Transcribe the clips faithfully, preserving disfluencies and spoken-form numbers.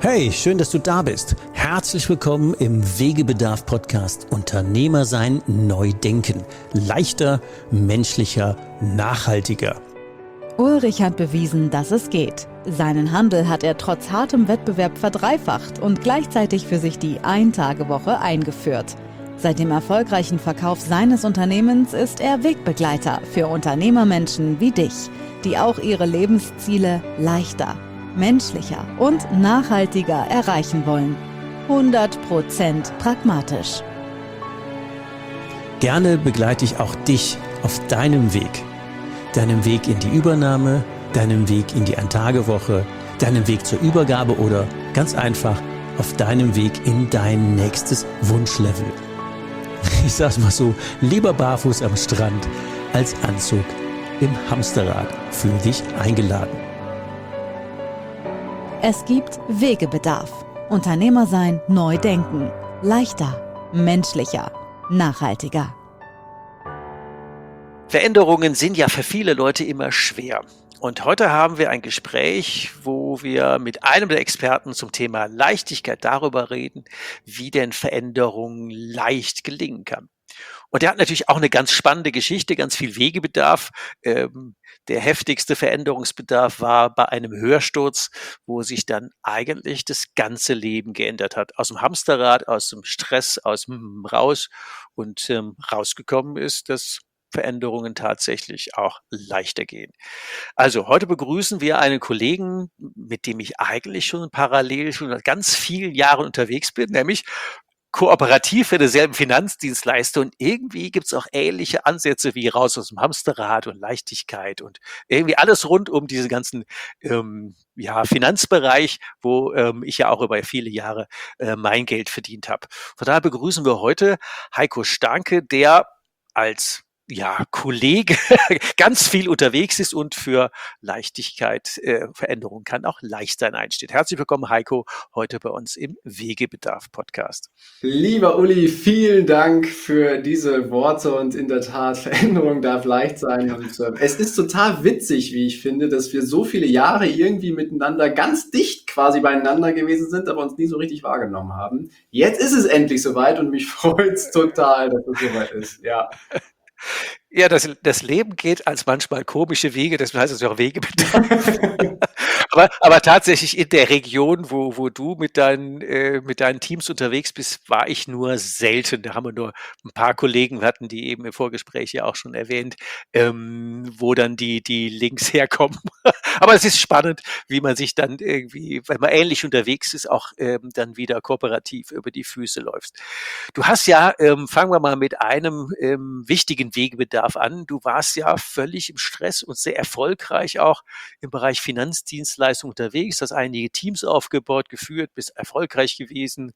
Hey, schön, dass du da bist. Herzlich willkommen im Wegebedarf-Podcast Unternehmer sein, neu denken. Leichter, menschlicher, nachhaltiger. Ulrich hat bewiesen, dass es geht. Seinen Handel hat er trotz hartem Wettbewerb verdreifacht und gleichzeitig für sich die Ein-Tage-Woche eingeführt. Seit dem erfolgreichen Verkauf seines Unternehmens ist er Wegbegleiter für Unternehmermenschen wie dich, die auch ihre Lebensziele leichter, menschlicher und nachhaltiger erreichen wollen. hundert Prozent pragmatisch. Gerne begleite ich auch dich auf deinem Weg. Deinem Weg in die Übernahme, deinem Weg in die Ein-Tage-Woche, deinem Weg zur Übergabe oder ganz einfach auf deinem Weg in dein nächstes Wunschlevel. Ich sag's mal so, lieber barfuß am Strand als Anzug im Hamsterrad. Fühl dich eingeladen. Es gibt Wegebedarf. Unternehmer sein, neu denken. Leichter, menschlicher, nachhaltiger. Veränderungen sind ja für viele Leute immer schwer. Und heute haben wir ein Gespräch, wo wir mit einem der Experten zum Thema Leichtigkeit darüber reden, wie denn Veränderung leicht gelingen kann. Und er hat natürlich auch eine ganz spannende Geschichte, ganz viel Wegebedarf. Ähm, der heftigste Veränderungsbedarf war bei einem Hörsturz, wo sich dann eigentlich das ganze Leben geändert hat. Aus dem Hamsterrad, aus dem Stress, aus dem Raus und ähm, rausgekommen ist, dass Veränderungen tatsächlich auch leichter gehen. Also heute begrüßen wir einen Kollegen, mit dem ich eigentlich schon parallel schon seit ganz vielen Jahren unterwegs bin, nämlich kooperativ für denselben Finanzdienstleister, und irgendwie gibt's auch ähnliche Ansätze wie raus aus dem Hamsterrad und Leichtigkeit und irgendwie alles rund um diesen ganzen ähm, ja, Finanzbereich, wo ähm, ich ja auch über viele Jahre äh, mein Geld verdient habe. Von daher begrüßen wir heute Heiko Starnke, der als ja, Kollege ganz viel unterwegs ist und für Leichtigkeit, äh, Veränderung kann auch leicht sein einsteht. Herzlich willkommen, Heiko, heute bei uns im Wegebedarf-Podcast. Lieber Uli, vielen Dank für diese Worte und in der Tat, Veränderung darf leicht sein. Und äh, es ist total witzig, wie ich finde, dass wir so viele Jahre irgendwie miteinander ganz dicht quasi beieinander gewesen sind, aber uns nie so richtig wahrgenommen haben. Jetzt ist es endlich soweit und mich freut es total, dass es soweit ist. Ja. Ja, das, das Leben geht als manchmal komische Wege, deswegen heißt es ja auch Wegebedarf. aber, aber tatsächlich in der Region, wo, wo du mit deinen, äh, mit deinen Teams unterwegs bist, war ich nur selten. Da haben wir nur ein paar Kollegen, wir hatten die eben im Vorgespräch ja auch schon erwähnt, ähm, wo dann die, die Links herkommen. Aber es ist spannend, wie man sich dann irgendwie, wenn man ähnlich unterwegs ist, auch ähm, dann wieder kooperativ über die Füße läuft. Du hast ja, ähm, fangen wir mal mit einem ähm, wichtigen Wegebedarf an. Du warst ja völlig im Stress und sehr erfolgreich auch im Bereich Finanzdienstleistung unterwegs, hast einige Teams aufgebaut, geführt, bist erfolgreich gewesen.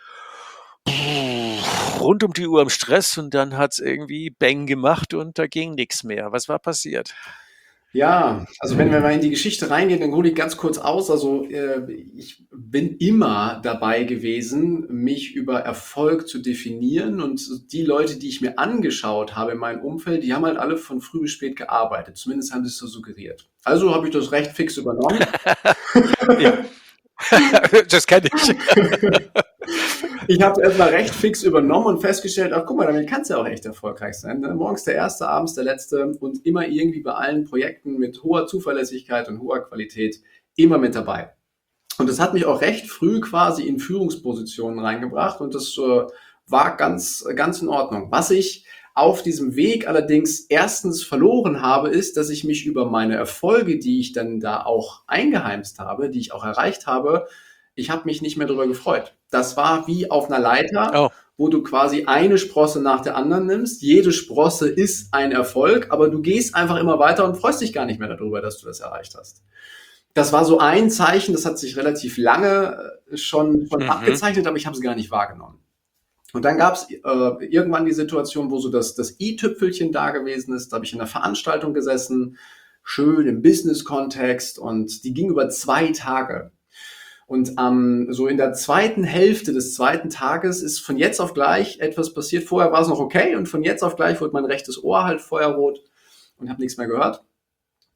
Rund um die Uhr im Stress und dann hat's irgendwie Bang gemacht und da ging nichts mehr. Was war passiert? Ja, also wenn wir mal in die Geschichte reingehen, dann hole ich ganz kurz aus. Also äh, ich bin immer dabei gewesen, mich über Erfolg zu definieren, und die Leute, die ich mir angeschaut habe in meinem Umfeld, die haben halt alle von früh bis spät gearbeitet. Zumindest haben sie es so suggeriert. Also habe ich das recht fix übernommen. Ja. Das kenne ich. Ich habe erstmal recht fix übernommen und festgestellt, ach guck mal, damit kannst du ja auch echt erfolgreich sein. Ne? Morgens der erste, abends der letzte und immer irgendwie bei allen Projekten mit hoher Zuverlässigkeit und hoher Qualität immer mit dabei. Und das hat mich auch recht früh quasi in Führungspositionen reingebracht und das äh, war ganz, ganz in Ordnung. Was ich auf diesem Weg allerdings erstens verloren habe, ist, dass ich mich über meine Erfolge, die ich dann da auch eingeheimst habe, die ich auch erreicht habe, ich habe mich nicht mehr darüber gefreut. Das war wie auf einer Leiter, Oh. wo du quasi eine Sprosse nach der anderen nimmst. Jede Sprosse ist ein Erfolg, aber du gehst einfach immer weiter und freust dich gar nicht mehr darüber, dass du das erreicht hast. Das war so ein Zeichen, das hat sich relativ lange schon, schon Mhm. abgezeichnet, aber ich habe es gar nicht wahrgenommen. Und dann gab es äh, irgendwann die Situation, wo so das, das i-Tüpfelchen da gewesen ist. Da habe ich in einer Veranstaltung gesessen, schön im Business-Kontext, und die ging über zwei Tage. Und ähm, so in der zweiten Hälfte des zweiten Tages ist von jetzt auf gleich etwas passiert. Vorher war es noch okay und von jetzt auf gleich wurde mein rechtes Ohr halt feuerrot und habe nichts mehr gehört.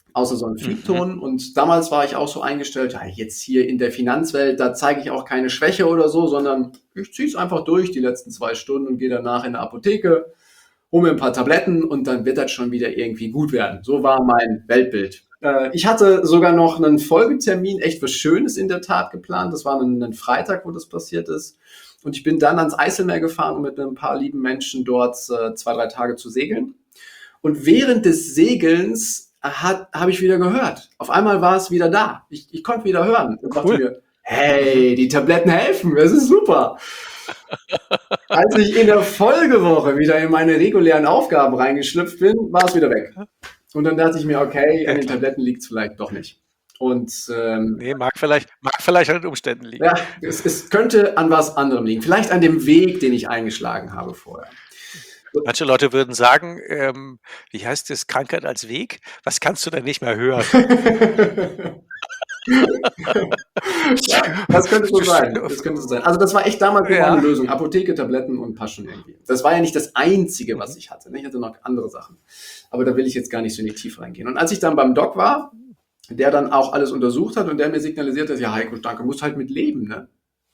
außer so ein Mhm. Piepton. Und damals war ich auch so eingestellt, ja, jetzt hier in der Finanzwelt, da zeige ich auch keine Schwäche oder so, sondern ich ziehe es einfach durch die letzten zwei Stunden und gehe danach in eine Apotheke, hole mir ein paar Tabletten und dann wird das schon wieder irgendwie gut werden. So war mein Weltbild. Äh, ich hatte sogar noch einen Folgetermin, echt was Schönes in der Tat geplant. Das war ein, ein Freitag, wo das passiert ist. Und ich bin dann ans Eiselmeer gefahren, um mit ein paar lieben Menschen dort äh, zwei, drei Tage zu segeln. Und während des Segelns habe ich wieder gehört. Auf einmal war es wieder da. Ich, ich konnte wieder hören und dachte Cool. mir, hey, die Tabletten helfen, das ist super. Als ich in der Folgewoche wieder in meine regulären Aufgaben reingeschlüpft bin, war es wieder weg. Und dann dachte ich mir, okay, Ja, an den klar. Tabletten liegt es vielleicht doch nicht. Und ähm, Nee, mag vielleicht, mag vielleicht an den Umständen liegen. ja, es, es könnte an was anderem liegen. Vielleicht an dem Weg, den ich eingeschlagen habe vorher. Manche Leute würden sagen, ähm, wie heißt das, Krankheit als Weg? Was kannst du denn nicht mehr hören? Ja, das könnte so sein. Das könnte so sein. Also das war echt damals Ja. meine Lösung. Apotheke, Tabletten und passt schon irgendwie. Das war ja nicht das Einzige, was ich hatte. Ich hatte noch andere Sachen. Aber da will ich jetzt gar nicht so in die Tiefe reingehen. Und als ich dann beim Doc war, der dann auch alles untersucht hat und der mir signalisiert hat, ja Heiko, danke, musst halt mit leben, ne?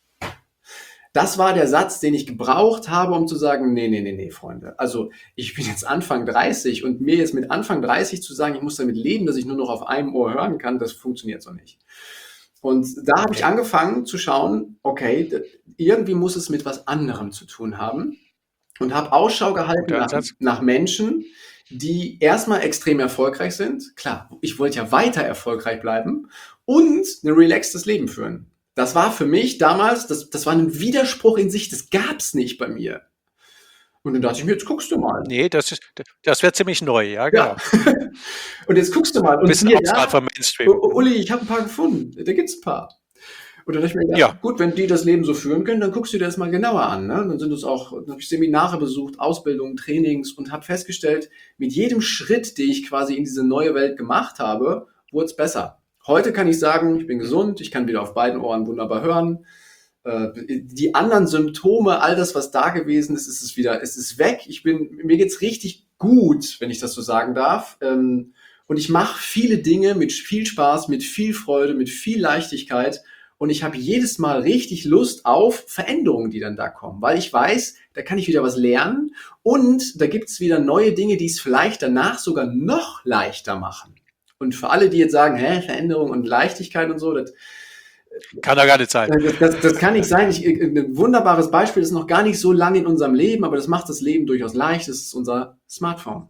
Das war der Satz, den ich gebraucht habe, um zu sagen, nee, nee, nee, nee, Freunde. Also ich bin jetzt Anfang dreißig und mir jetzt mit Anfang dreißig zu sagen, ich muss damit leben, dass ich nur noch auf einem Ohr hören kann, das funktioniert so nicht. Und da habe ich angefangen zu schauen, okay, irgendwie muss es mit was anderem zu tun haben und habe Ausschau gehalten Guter nach, Ansatz. nach Menschen, die erstmal extrem erfolgreich sind. Klar, ich wollte ja weiter erfolgreich bleiben und ein relaxtes Leben führen. Das war für mich damals, das, das war ein Widerspruch in sich, das gab's nicht bei mir. Und dann dachte ich mir, jetzt guckst du mal. Nee, das ist, das wäre ziemlich neu, ja, genau. Ja. Und jetzt guckst du mal. Und Bisschen hier, außerhalb ja, vom Mainstream. U- Uli, ich habe ein paar gefunden. Da gibt's ein paar. Und dann dachte ich mir, ja, Ja. gut, wenn die das Leben so führen können, dann guckst du dir das mal genauer an. Ne? Dann sind es auch, dann habe ich Seminare besucht, Ausbildungen, Trainings und habe festgestellt, mit jedem Schritt, den ich quasi in diese neue Welt gemacht habe, wurde es besser. Heute kann ich sagen, ich bin gesund, ich kann wieder auf beiden Ohren wunderbar hören. Äh, Die anderen Symptome, all das, was da gewesen ist, ist es wieder, es ist weg. Ich bin, mir geht's richtig gut, wenn ich das so sagen darf. Ähm, Und ich mache viele Dinge mit viel Spaß, mit viel Freude, mit viel Leichtigkeit. Und ich habe jedes Mal richtig Lust auf Veränderungen, die dann da kommen, weil ich weiß, da kann ich wieder was lernen und da gibt es wieder neue Dinge, die es vielleicht danach sogar noch leichter machen. Und für alle, die jetzt sagen, hä, Veränderung und Leichtigkeit und so, das, Kann doch gar nicht sein. das, das, das kann nicht sein. Ich, ein wunderbares Beispiel, das ist noch gar nicht so lange in unserem Leben, aber das macht das Leben durchaus leicht, das ist unser Smartphone.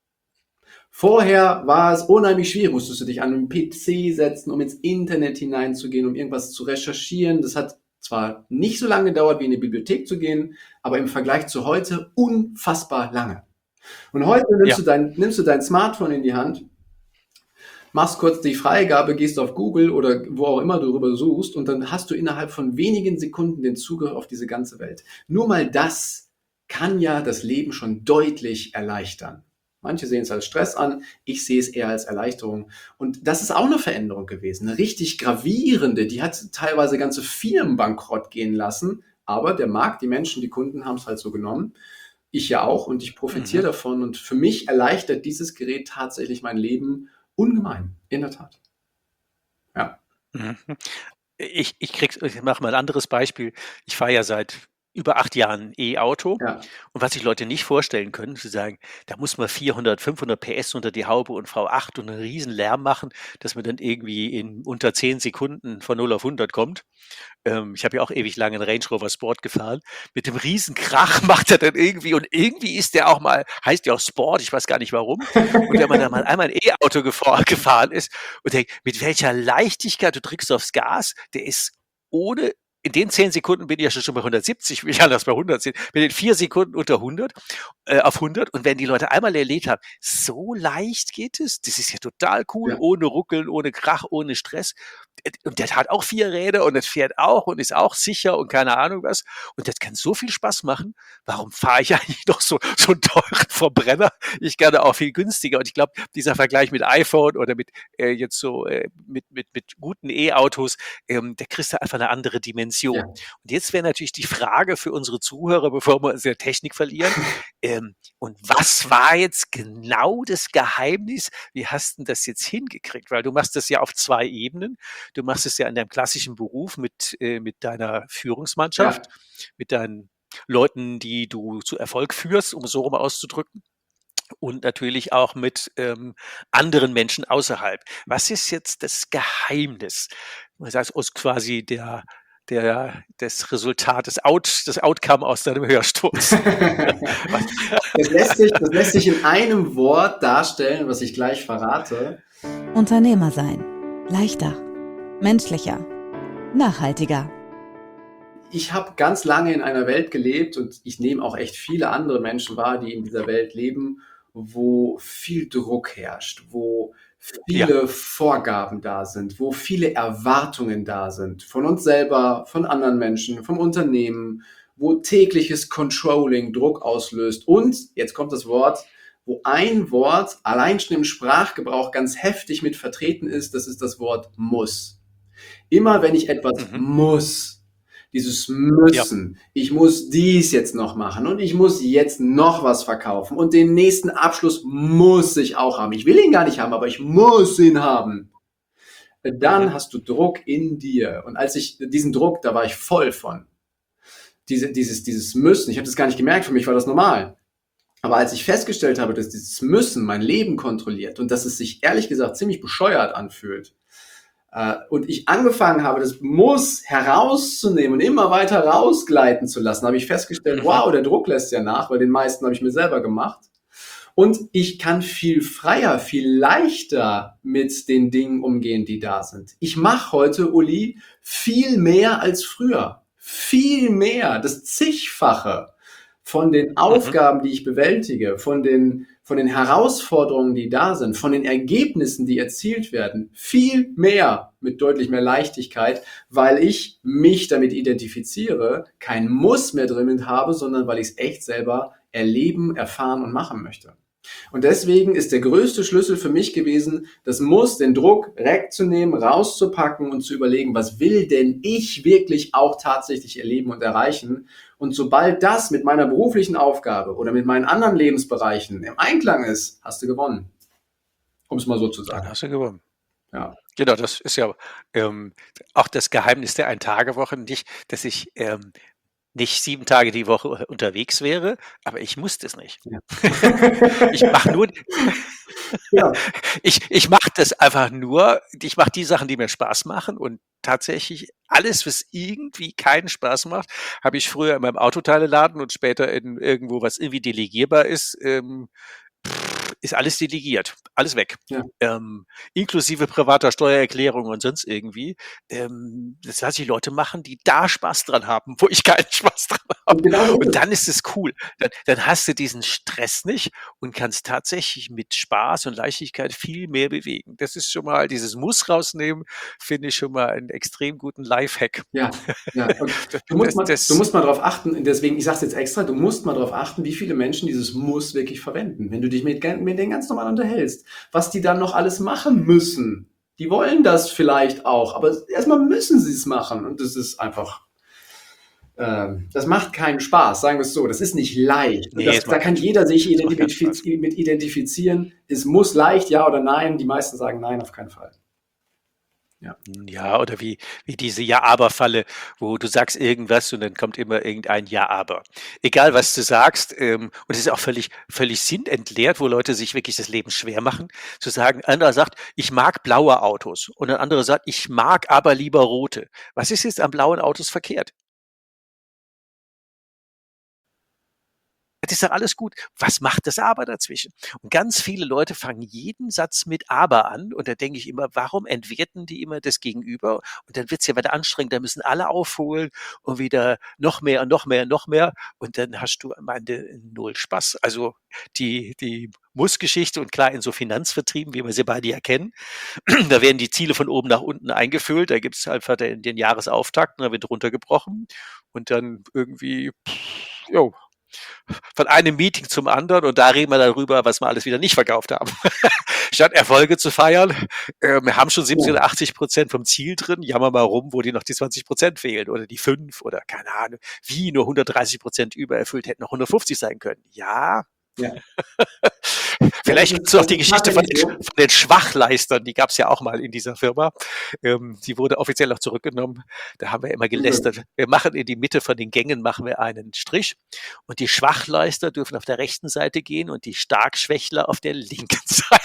Vorher war es unheimlich schwierig, musstest du dich an einen P C setzen, um ins Internet hineinzugehen, um irgendwas zu recherchieren. Das hat zwar nicht so lange gedauert, wie in die Bibliothek zu gehen, aber im Vergleich zu heute unfassbar lange. Und heute nimmst, Ja. du, dein, nimmst du dein Smartphone in die Hand, machst kurz die Freigabe, gehst auf Google oder wo auch immer du darüber suchst und dann hast du innerhalb von wenigen Sekunden den Zugriff auf diese ganze Welt. Nur mal das kann ja das Leben schon deutlich erleichtern. Manche sehen es als Stress an, ich sehe es eher als Erleichterung. Und das ist auch eine Veränderung gewesen, eine richtig gravierende, die hat teilweise ganze Firmen bankrott gehen lassen, aber der Markt, die Menschen, die Kunden haben es halt so genommen. Ich ja auch und ich profitiere Mhm. davon und für mich erleichtert dieses Gerät tatsächlich mein Leben ungemein, in der Tat. Ja. Mhm. Ich, ich krieg's, ich mache mal ein anderes Beispiel. Ich fahre ja seit über acht Jahren E-Auto. Ja. Und was sich Leute nicht vorstellen können, zu sagen, da muss man vierhundert, fünfhundert P S unter die Haube und V acht und einen riesen Lärm machen, dass man dann irgendwie in unter zehn Sekunden von null auf hundert kommt. Ähm, ich habe ja auch ewig lange einen Range Rover Sport gefahren. Mit dem riesen Krach macht er dann irgendwie und irgendwie ist der auch mal, heißt ja auch Sport, ich weiß gar nicht warum. Und wenn man dann mal einmal ein E-Auto gefahr, gefahren ist und denkt, mit welcher Leichtigkeit du drückst aufs Gas, der ist ohne, in den zehn Sekunden bin ich ja schon bei hundertsiebzig, will ich anders bei hundert sind, bin in vier Sekunden unter hundert, äh, auf hundert. Und wenn die Leute einmal erlebt haben, so leicht geht es, das ist ja total cool, Ja. ohne Ruckeln, ohne Krach, ohne Stress. Und der hat auch vier Räder und das fährt auch und ist auch sicher und keine Ahnung was. Und das kann so viel Spaß machen. Warum fahre ich eigentlich noch so, so einen teuren Verbrenner? Ich gerne auch viel günstiger. Und ich glaube, dieser Vergleich mit iPhone oder mit äh, jetzt so äh, mit, mit, mit guten E-Autos, ähm, der kriegst du einfach eine andere Dimension Dimension. Ja. Und jetzt wäre natürlich die Frage für unsere Zuhörer, bevor wir uns in der Technik verlieren, ähm, und was war jetzt genau das Geheimnis? Wie hast du das jetzt hingekriegt? Weil du machst das ja auf zwei Ebenen. Du machst es ja in deinem klassischen Beruf mit, äh, mit deiner Führungsmannschaft, Ja. mit deinen Leuten, die du zu Erfolg führst, um es so rum auszudrücken. Und natürlich auch mit ähm, anderen Menschen außerhalb. Was ist jetzt das Geheimnis? Man sagt aus quasi der, der, das Resultat, das, Out, das Outcome aus deinem Hörsturz. Was? Das lässt sich, das lässt sich in einem Wort darstellen, was ich gleich verrate. Unternehmer sein. Leichter, menschlicher, nachhaltiger. Ich habe ganz lange in einer Welt gelebt und ich nehme auch echt viele andere Menschen wahr, die in dieser Welt leben, wo viel Druck herrscht, wo Ja. viele Vorgaben da sind, wo viele Erwartungen da sind, von uns selber, von anderen Menschen, vom Unternehmen, wo tägliches Controlling Druck auslöst und, jetzt kommt das Wort, wo ein Wort allein schon im Sprachgebrauch ganz heftig mit vertreten ist, das ist das Wort muss. Immer wenn ich etwas Mhm. muss, dieses Ja. Müssen, ich muss dies jetzt noch machen und ich muss jetzt noch was verkaufen und den nächsten Abschluss muss ich auch haben. Ich will ihn gar nicht haben, aber ich muss ihn haben. Dann Mhm. hast du Druck in dir. Und als ich diesen Druck, da war ich voll von. Diese, dieses, dieses Müssen, ich habe das gar nicht gemerkt, für mich war das normal. Aber als ich festgestellt habe, dass dieses Müssen mein Leben kontrolliert und dass es sich ehrlich gesagt ziemlich bescheuert anfühlt, äh, und ich angefangen habe, das Muss herauszunehmen und immer weiter rausgleiten zu lassen, habe ich festgestellt, Mhm. wow, der Druck lässt ja nach, weil den meisten habe ich mir selber gemacht. Und ich kann viel freier, viel leichter mit den Dingen umgehen, die da sind. Ich mache heute, Uli, viel mehr als früher. Viel mehr, das Zigfache von den Mhm. Aufgaben, die ich bewältige, von den, von den Herausforderungen, die da sind, von den Ergebnissen, die erzielt werden. Viel mehr mit deutlich mehr Leichtigkeit, weil ich mich damit identifiziere, kein Muss mehr drin habe, sondern weil ich es echt selber erleben, erfahren und machen möchte. Und deswegen ist der größte Schlüssel für mich gewesen, das Muss, den Druck wegzunehmen, rauszupacken und zu überlegen, was will denn ich wirklich auch tatsächlich erleben und erreichen. Und sobald das mit meiner beruflichen Aufgabe oder mit meinen anderen Lebensbereichen im Einklang ist, hast du gewonnen. Um es mal so zu Dann sagen. hast du gewonnen. Ja. Genau, das ist ja ähm, auch das Geheimnis der Ein-Tage-Woche nicht, dass ich ähm, nicht sieben Tage die Woche unterwegs wäre, aber ich muss das nicht. Ja. Ich mache nur, Ja. ich, ich mache das einfach nur, ich mache die Sachen, die mir Spaß machen und tatsächlich alles, was irgendwie keinen Spaß macht, habe ich früher in meinem Autoteileladen und später in irgendwo, was irgendwie delegierbar ist, ähm, ist alles delegiert, alles weg. Ja. Ähm, inklusive privater Steuererklärung und sonst irgendwie. Ähm, das lasse ich Leute machen, die da Spaß dran haben, wo ich keinen Spaß dran habe. Und genau so ist Und es. dann ist es cool. Dann, dann hast du diesen Stress nicht und kannst tatsächlich mit Spaß und Leichtigkeit viel mehr bewegen. Das ist schon mal, dieses Muss rausnehmen, finde ich schon mal einen extrem guten Lifehack. Ja, ja. Und Das, du musst das, mal, du das, musst mal darauf achten, deswegen, ich sage es jetzt extra, du musst mal darauf achten, wie viele Menschen dieses Muss wirklich verwenden. Wenn du dich mit, mit denen ganz normal unterhältst, was die dann noch alles machen müssen. Die wollen das vielleicht auch, aber erstmal müssen sie es machen. Und das ist einfach, ähm, das macht keinen Spaß, sagen wir es so. Das ist nicht leicht. Und nee, das, es da macht kann keinen Spaß. jeder sich Es macht keinen Spaß. identifiz mit identifizieren. Es muss leicht, ja oder nein. Die meisten sagen nein, auf keinen Fall. Ja. Ja, oder wie, wie diese Ja-Aber-Falle, wo du sagst irgendwas und dann kommt immer irgendein Ja-Aber. Egal, was du sagst, ähm, und es ist auch völlig, völlig sinnentleert, wo Leute sich wirklich das Leben schwer machen, zu sagen, ein anderer sagt, ich mag blaue Autos und ein anderer sagt, ich mag aber lieber rote. Was ist jetzt an blauen Autos verkehrt? Das ist doch alles gut. Was macht das Aber dazwischen? Und ganz viele Leute fangen jeden Satz mit Aber an und da denke ich immer, warum entwerten die immer das Gegenüber? Und dann wird's ja wieder anstrengend, da müssen alle aufholen und wieder noch mehr und noch mehr und noch mehr und dann hast du am Ende null Spaß. Also die, die Muss-Geschichte und klar in so Finanzvertrieben, wie wir sie beide ja kennen, da werden die Ziele von oben nach unten eingefüllt, da gibt's einfach den, den Jahresauftakt und da wird runtergebrochen und dann irgendwie, pff, jo, von einem Meeting zum anderen und da reden wir darüber, was wir alles wieder nicht verkauft haben. Statt Erfolge zu feiern, äh, wir haben schon siebzig oder achtzig Prozent vom Ziel drin, jammern mal rum, wo die noch die zwanzig Prozent fehlen oder die fünf oder keine Ahnung, wie nur hundertdreißig Prozent übererfüllt, hätten noch hundertfünfzig sein können. Ja. Ja. Vielleicht gibt es noch die Geschichte von den, so. von den Schwachleistern, die gab es ja auch mal in dieser Firma. Ähm, die wurde offiziell auch zurückgenommen. Da haben wir immer gelästert. Wir machen in die Mitte von den Gängen machen wir einen Strich und die Schwachleister dürfen auf der rechten Seite gehen und die Starkschwächler auf der linken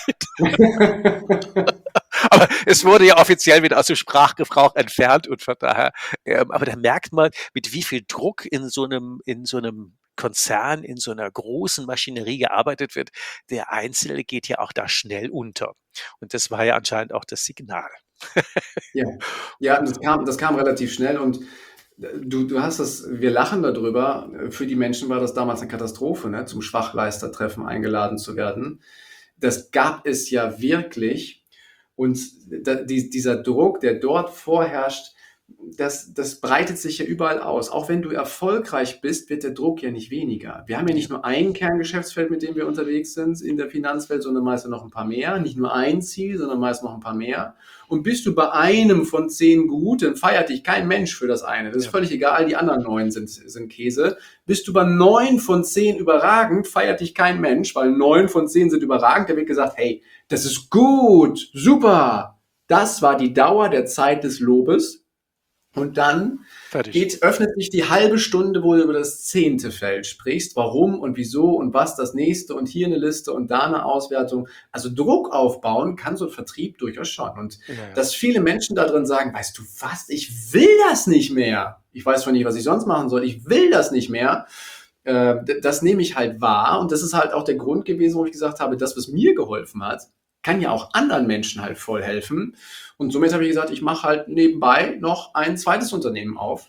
Seite. Aber es wurde ja offiziell wieder aus dem Sprachgebrauch entfernt und von daher, ähm, aber da merkt man, mit wie viel Druck in so einem, in so einem Konzern, in so einer großen Maschinerie gearbeitet wird. Der Einzelne geht ja auch da schnell unter. Und das war ja anscheinend auch das Signal. Ja, ja, das kam, das kam relativ schnell und du, du hast das, wir lachen darüber. Für die Menschen war das damals eine Katastrophe, ne, zum Schwachleistertreffen eingeladen zu werden. Das gab es ja wirklich. Und da, die, dieser Druck, der dort vorherrscht, das, das breitet sich ja überall aus. Auch wenn du erfolgreich bist, wird der Druck ja nicht weniger. Wir haben ja nicht nur ein Kerngeschäftsfeld, mit dem wir unterwegs sind in der Finanzwelt, sondern meist noch ein paar mehr. Nicht nur ein Ziel, sondern meist noch ein paar mehr. Und bist du bei einem von zehn gut, dann feiert dich kein Mensch für das eine. Das ist ja völlig egal, die anderen neun sind, sind Käse. Bist du bei neun von zehn überragend, feiert dich kein Mensch, weil neun von zehn sind überragend. Da wird gesagt, hey, das ist gut, super. Das war die Dauer der Zeit des Lobes. Und dann geht, öffnet sich die halbe Stunde, wo du über das zehnte Feld sprichst. Warum und wieso und was das nächste und hier eine Liste und da eine Auswertung. Also Druck aufbauen kann so ein Vertrieb durchaus schon. Und ja, ja. dass viele Menschen da drin sagen, weißt du was, ich will das nicht mehr. Ich weiß zwar nicht, was ich sonst machen soll. Ich will das nicht mehr. Äh, das nehme ich halt wahr. Und das ist halt auch der Grund gewesen, wo ich gesagt habe, das, was mir geholfen hat, kann ja auch anderen Menschen halt voll helfen. Und somit habe ich gesagt, ich mache halt nebenbei noch ein zweites Unternehmen auf,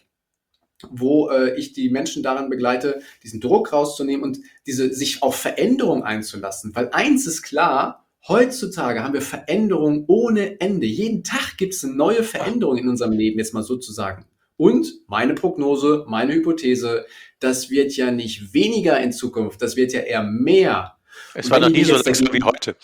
wo äh, ich die Menschen daran begleite, diesen Druck rauszunehmen und diese sich auf Veränderung einzulassen. Weil eins ist klar, heutzutage haben wir Veränderung ohne Ende. Jeden Tag gibt es eine neue Veränderung in unserem Leben, jetzt mal sozusagen. Und meine Prognose, meine Hypothese, das wird ja nicht weniger in Zukunft, das wird ja eher mehr. Es war noch nie so langsam wie heute.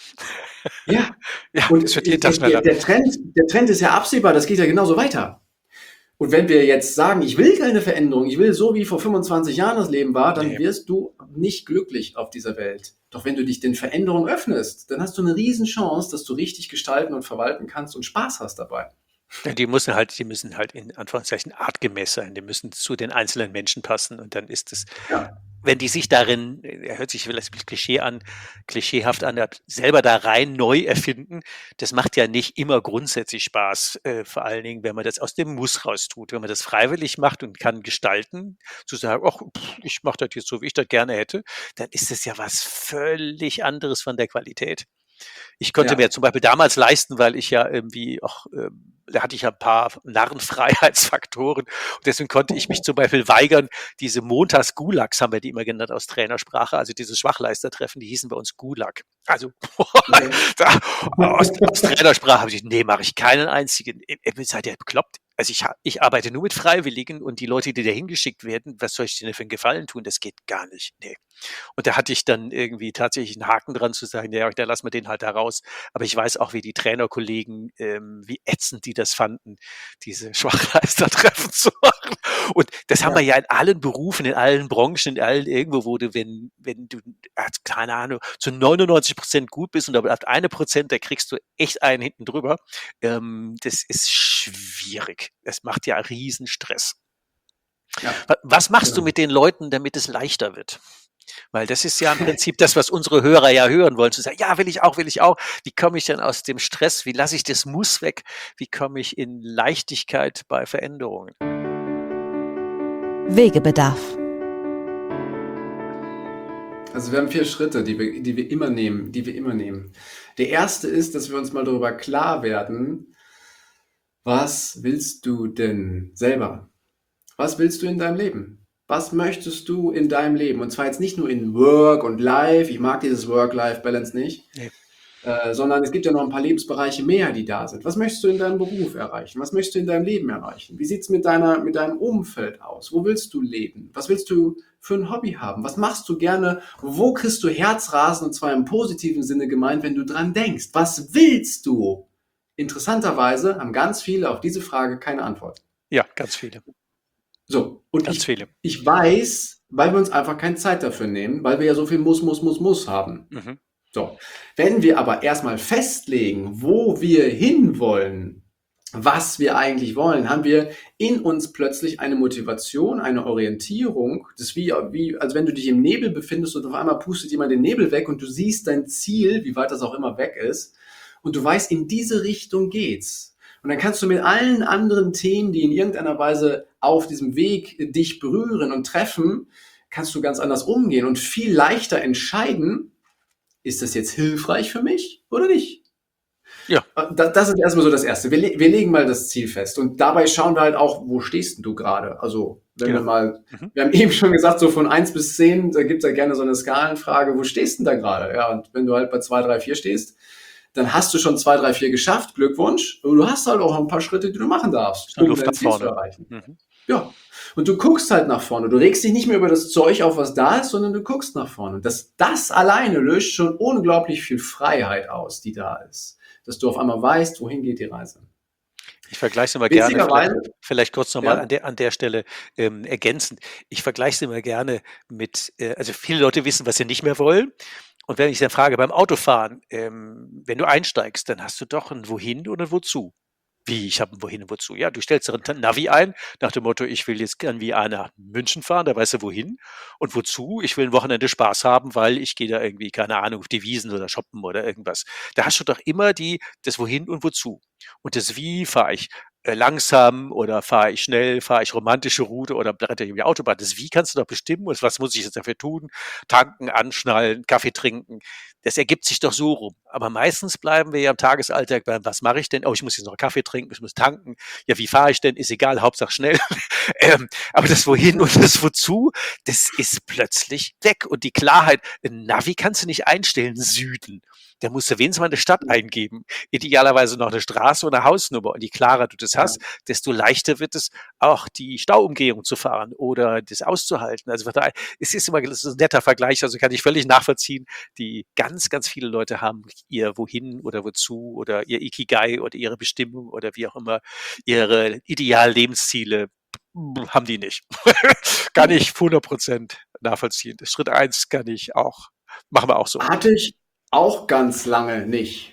Ja, ja, und es wird jeden Tag schneller. Der, der, Trend, der Trend ist ja absehbar, das geht ja genauso weiter. Und wenn wir jetzt sagen, ich will keine Veränderung, ich will so wie vor fünfundzwanzig Jahren das Leben war, dann nee. wirst du nicht glücklich auf dieser Welt. Doch wenn du dich den Veränderungen öffnest, dann hast du eine Riesenchance, dass du richtig gestalten und verwalten kannst und Spaß hast dabei. Ja, die müssen halt, die müssen halt in Anführungszeichen artgemäß sein, die müssen zu den einzelnen Menschen passen und dann ist es, ja. wenn die sich darin, er hört sich vielleicht ein Klischee an, klischeehaft an, selber da rein neu erfinden, das macht ja nicht immer grundsätzlich Spaß, äh, vor allen Dingen, wenn man das aus dem Muss raus tut, wenn man das freiwillig macht und kann gestalten, zu sagen, ach, ich mache das jetzt so, wie ich das gerne hätte, dann ist das ja was völlig anderes von der Qualität. Ich konnte ja. mir zum Beispiel damals leisten, weil ich ja irgendwie auch, ähm, da hatte ich ja ein paar Narrenfreiheitsfaktoren und deswegen konnte ich mich zum Beispiel weigern, diese Montags-Gulags haben wir die immer genannt aus Trainersprache, also diese Schwachleistertreffen, die hießen bei uns Gulag. Also okay. da, aus, aus Trainersprache habe ich gesagt, nee, mache ich keinen einzigen. Ihr seid ja bekloppt. Also ich, ich arbeite nur mit Freiwilligen und die Leute, die da hingeschickt werden, was soll ich denen für einen Gefallen tun? Das geht gar nicht. Nee. Und da hatte ich dann irgendwie tatsächlich einen Haken dran zu sagen, ja, da lassen wir den halt da raus. Aber ich weiß auch, wie die Trainerkollegen, ähm, wie ätzend die das fanden, diese Schwachleistertreffen zu machen. Und das ja. haben wir ja in allen Berufen, in allen Branchen, in allen irgendwo, wo du, wenn, wenn du, keine Ahnung, zu neunundneunzig Prozent gut bist und aber ab eine Prozent, da kriegst du echt einen hinten drüber. Ähm, das ist schwierig. Es macht ja riesen Stress. Ja. Was machst ja. du mit den Leuten, damit es leichter wird? Weil das ist ja im Prinzip das, was unsere Hörer ja hören wollen, zu sagen, ja, will ich auch, will ich auch. Wie komme ich denn aus dem Stress? Wie lasse ich das Muss weg? Wie komme ich in Leichtigkeit bei Veränderungen? Wegebedarf. Also wir haben vier Schritte, die wir, die wir immer nehmen, die wir immer nehmen. Der erste ist, dass wir uns mal darüber klar werden, was willst du denn selber? Was willst du in deinem Leben? Was möchtest du in deinem Leben? Und zwar jetzt nicht nur in Work und Life. Ich mag dieses Work-Life-Balance nicht. Nee. Äh, sondern es gibt ja noch ein paar Lebensbereiche mehr, die da sind. Was möchtest du in deinem Beruf erreichen? Was möchtest du in deinem Leben erreichen? Wie sieht es mit deiner, mit deinem Umfeld aus? Wo willst du leben? Was willst du für ein Hobby haben? Was machst du gerne? Wo kriegst du Herzrasen, und zwar im positiven Sinne gemeint, wenn du dran denkst? Was willst du? Interessanterweise haben ganz viele auf diese Frage keine Antwort. Ja, ganz viele. So, und Ganz ich, viele. ich weiß, weil wir uns einfach keine Zeit dafür nehmen, weil wir ja so viel muss, muss, muss, muss haben. Mhm. So, wenn wir aber erstmal festlegen, wo wir hinwollen, was wir eigentlich wollen, haben wir in uns plötzlich eine Motivation, eine Orientierung. Das ist wie, wie, als wenn du dich im Nebel befindest und auf einmal pustet jemand den Nebel weg und du siehst dein Ziel, wie weit das auch immer weg ist, und du weißt, in diese Richtung geht's. Und dann kannst du mit allen anderen Themen, die in irgendeiner Weise auf diesem Weg dich berühren und treffen, kannst du ganz anders umgehen und viel leichter entscheiden, ist das jetzt hilfreich für mich oder nicht? Ja. Das, das ist erstmal so das Erste. Wir, le- wir legen mal das Ziel fest und dabei schauen wir halt auch, wo stehst denn du gerade? Also, wenn Genau. wir mal, Mhm. wir haben eben schon gesagt, so von eins bis zehn, da gibt es ja gerne so eine Skalenfrage, wo stehst denn da gerade? Ja, und wenn du halt bei zwei, drei, vier stehst, dann hast du schon zwei, drei, vier geschafft, Glückwunsch. Aber du hast halt auch ein paar Schritte, die du machen darfst, Schon um Luft dein nach Ziel zu vorne. erreichen. Mhm. Ja, und du guckst halt nach vorne. Du regst dich nicht mehr über das Zeug auf, was da ist, sondern du guckst nach vorne. Und das, das alleine löst schon unglaublich viel Freiheit aus, die da ist. Dass du auf einmal weißt, wohin geht die Reise. Ich vergleiche es immer gerne, vielleicht, Witzigerweise, vielleicht kurz nochmal ja, an der, an der Stelle ähm, ergänzend. Ich vergleiche es immer gerne mit, äh, also viele Leute wissen, was sie nicht mehr wollen. Und wenn ich dann frage, beim Autofahren, ähm, wenn du einsteigst, dann hast du doch ein Wohin und ein Wozu. Wie, ich habe ein Wohin und Wozu? Ja, du stellst dir ein Navi ein, nach dem Motto, ich will jetzt gern wie einer nach München fahren, da weißt du wohin. Und wozu? Ich will ein Wochenende Spaß haben, weil ich gehe da irgendwie, keine Ahnung, auf die Wiesen oder shoppen oder irgendwas. Da hast du doch immer die, das Wohin und Wozu. Und das Wie fahre ich äh, langsam oder fahre ich schnell, fahre ich romantische Route oder bretter ich über die Autobahn. Das Wie kannst du doch bestimmen und was muss ich jetzt dafür tun? Tanken, anschnallen, Kaffee trinken. Das ergibt sich doch so rum. Aber meistens bleiben wir ja im Tagesalltag beim, was mache ich denn? Oh, ich muss jetzt noch Kaffee trinken, ich muss tanken. Ja, wie fahre ich denn? Ist egal, Hauptsache schnell. ähm, aber das Wohin und das Wozu, das ist plötzlich weg. Und die Klarheit, ein Navi kannst du nicht einstellen, Süden. Da musst du wenigstens mal eine Stadt eingeben. Idealerweise noch eine Straße oder eine Hausnummer. Und je klarer du das hast, desto leichter wird es, auch die Stauumgehung zu fahren oder das auszuhalten. Also es ist immer das ist ein netter Vergleich, also kann ich völlig nachvollziehen. Die ganz, ganz viele Leute haben ihr Wohin oder Wozu oder ihr Ikigai oder ihre Bestimmung oder wie auch immer, ihre idealen Lebensziele haben die nicht. Kann ich hundert Prozent nachvollziehen. Schritt eins kann ich auch, machen wir auch so. hatte ich auch ganz lange nicht.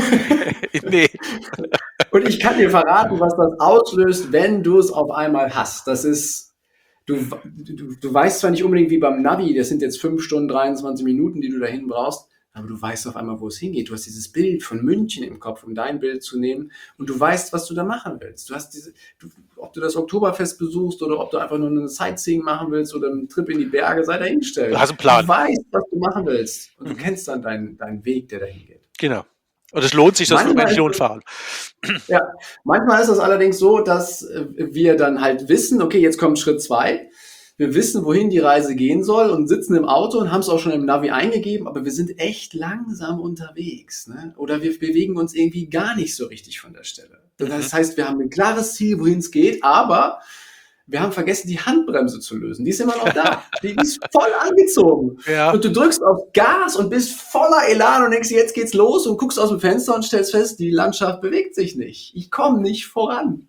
Nee. Und ich kann dir verraten, was das auslöst, wenn du es auf einmal hast. Das ist, du, du, du weißt zwar nicht unbedingt wie beim Navi, das sind jetzt fünf Stunden, dreiundzwanzig Minuten, die du dahin brauchst, aber du weißt auf einmal, wo es hingeht. Du hast dieses Bild von München im Kopf, um dein Bild zu nehmen, und du weißt, was du da machen willst. Du hast diese, du, ob du das Oktoberfest besuchst oder ob du einfach nur eine Sightseeing machen willst oder einen Trip in die Berge, sei dahingestellt. Du hast einen Plan. Du weißt, was du machen willst, und du Mhm. kennst dann deinen, deinen Weg, der dahin geht. Genau. Und es lohnt sich, das wird Manchmal nicht ist lohnt es- fahren. Ja, manchmal ist es allerdings so, dass äh, wir dann halt wissen, okay, jetzt kommt Schritt zwei. Wir wissen, wohin die Reise gehen soll und sitzen im Auto und haben es auch schon im Navi eingegeben, aber wir sind echt langsam unterwegs, ne? Oder wir bewegen uns irgendwie gar nicht so richtig von der Stelle. Das heißt, wir haben ein klares Ziel, wohin es geht, aber wir haben vergessen, die Handbremse zu lösen. Die ist immer noch da. Die ist voll angezogen. Ja. Und du drückst auf Gas und bist voller Elan und denkst, jetzt geht's los, und guckst aus dem Fenster und stellst fest, die Landschaft bewegt sich nicht. Ich komme nicht voran.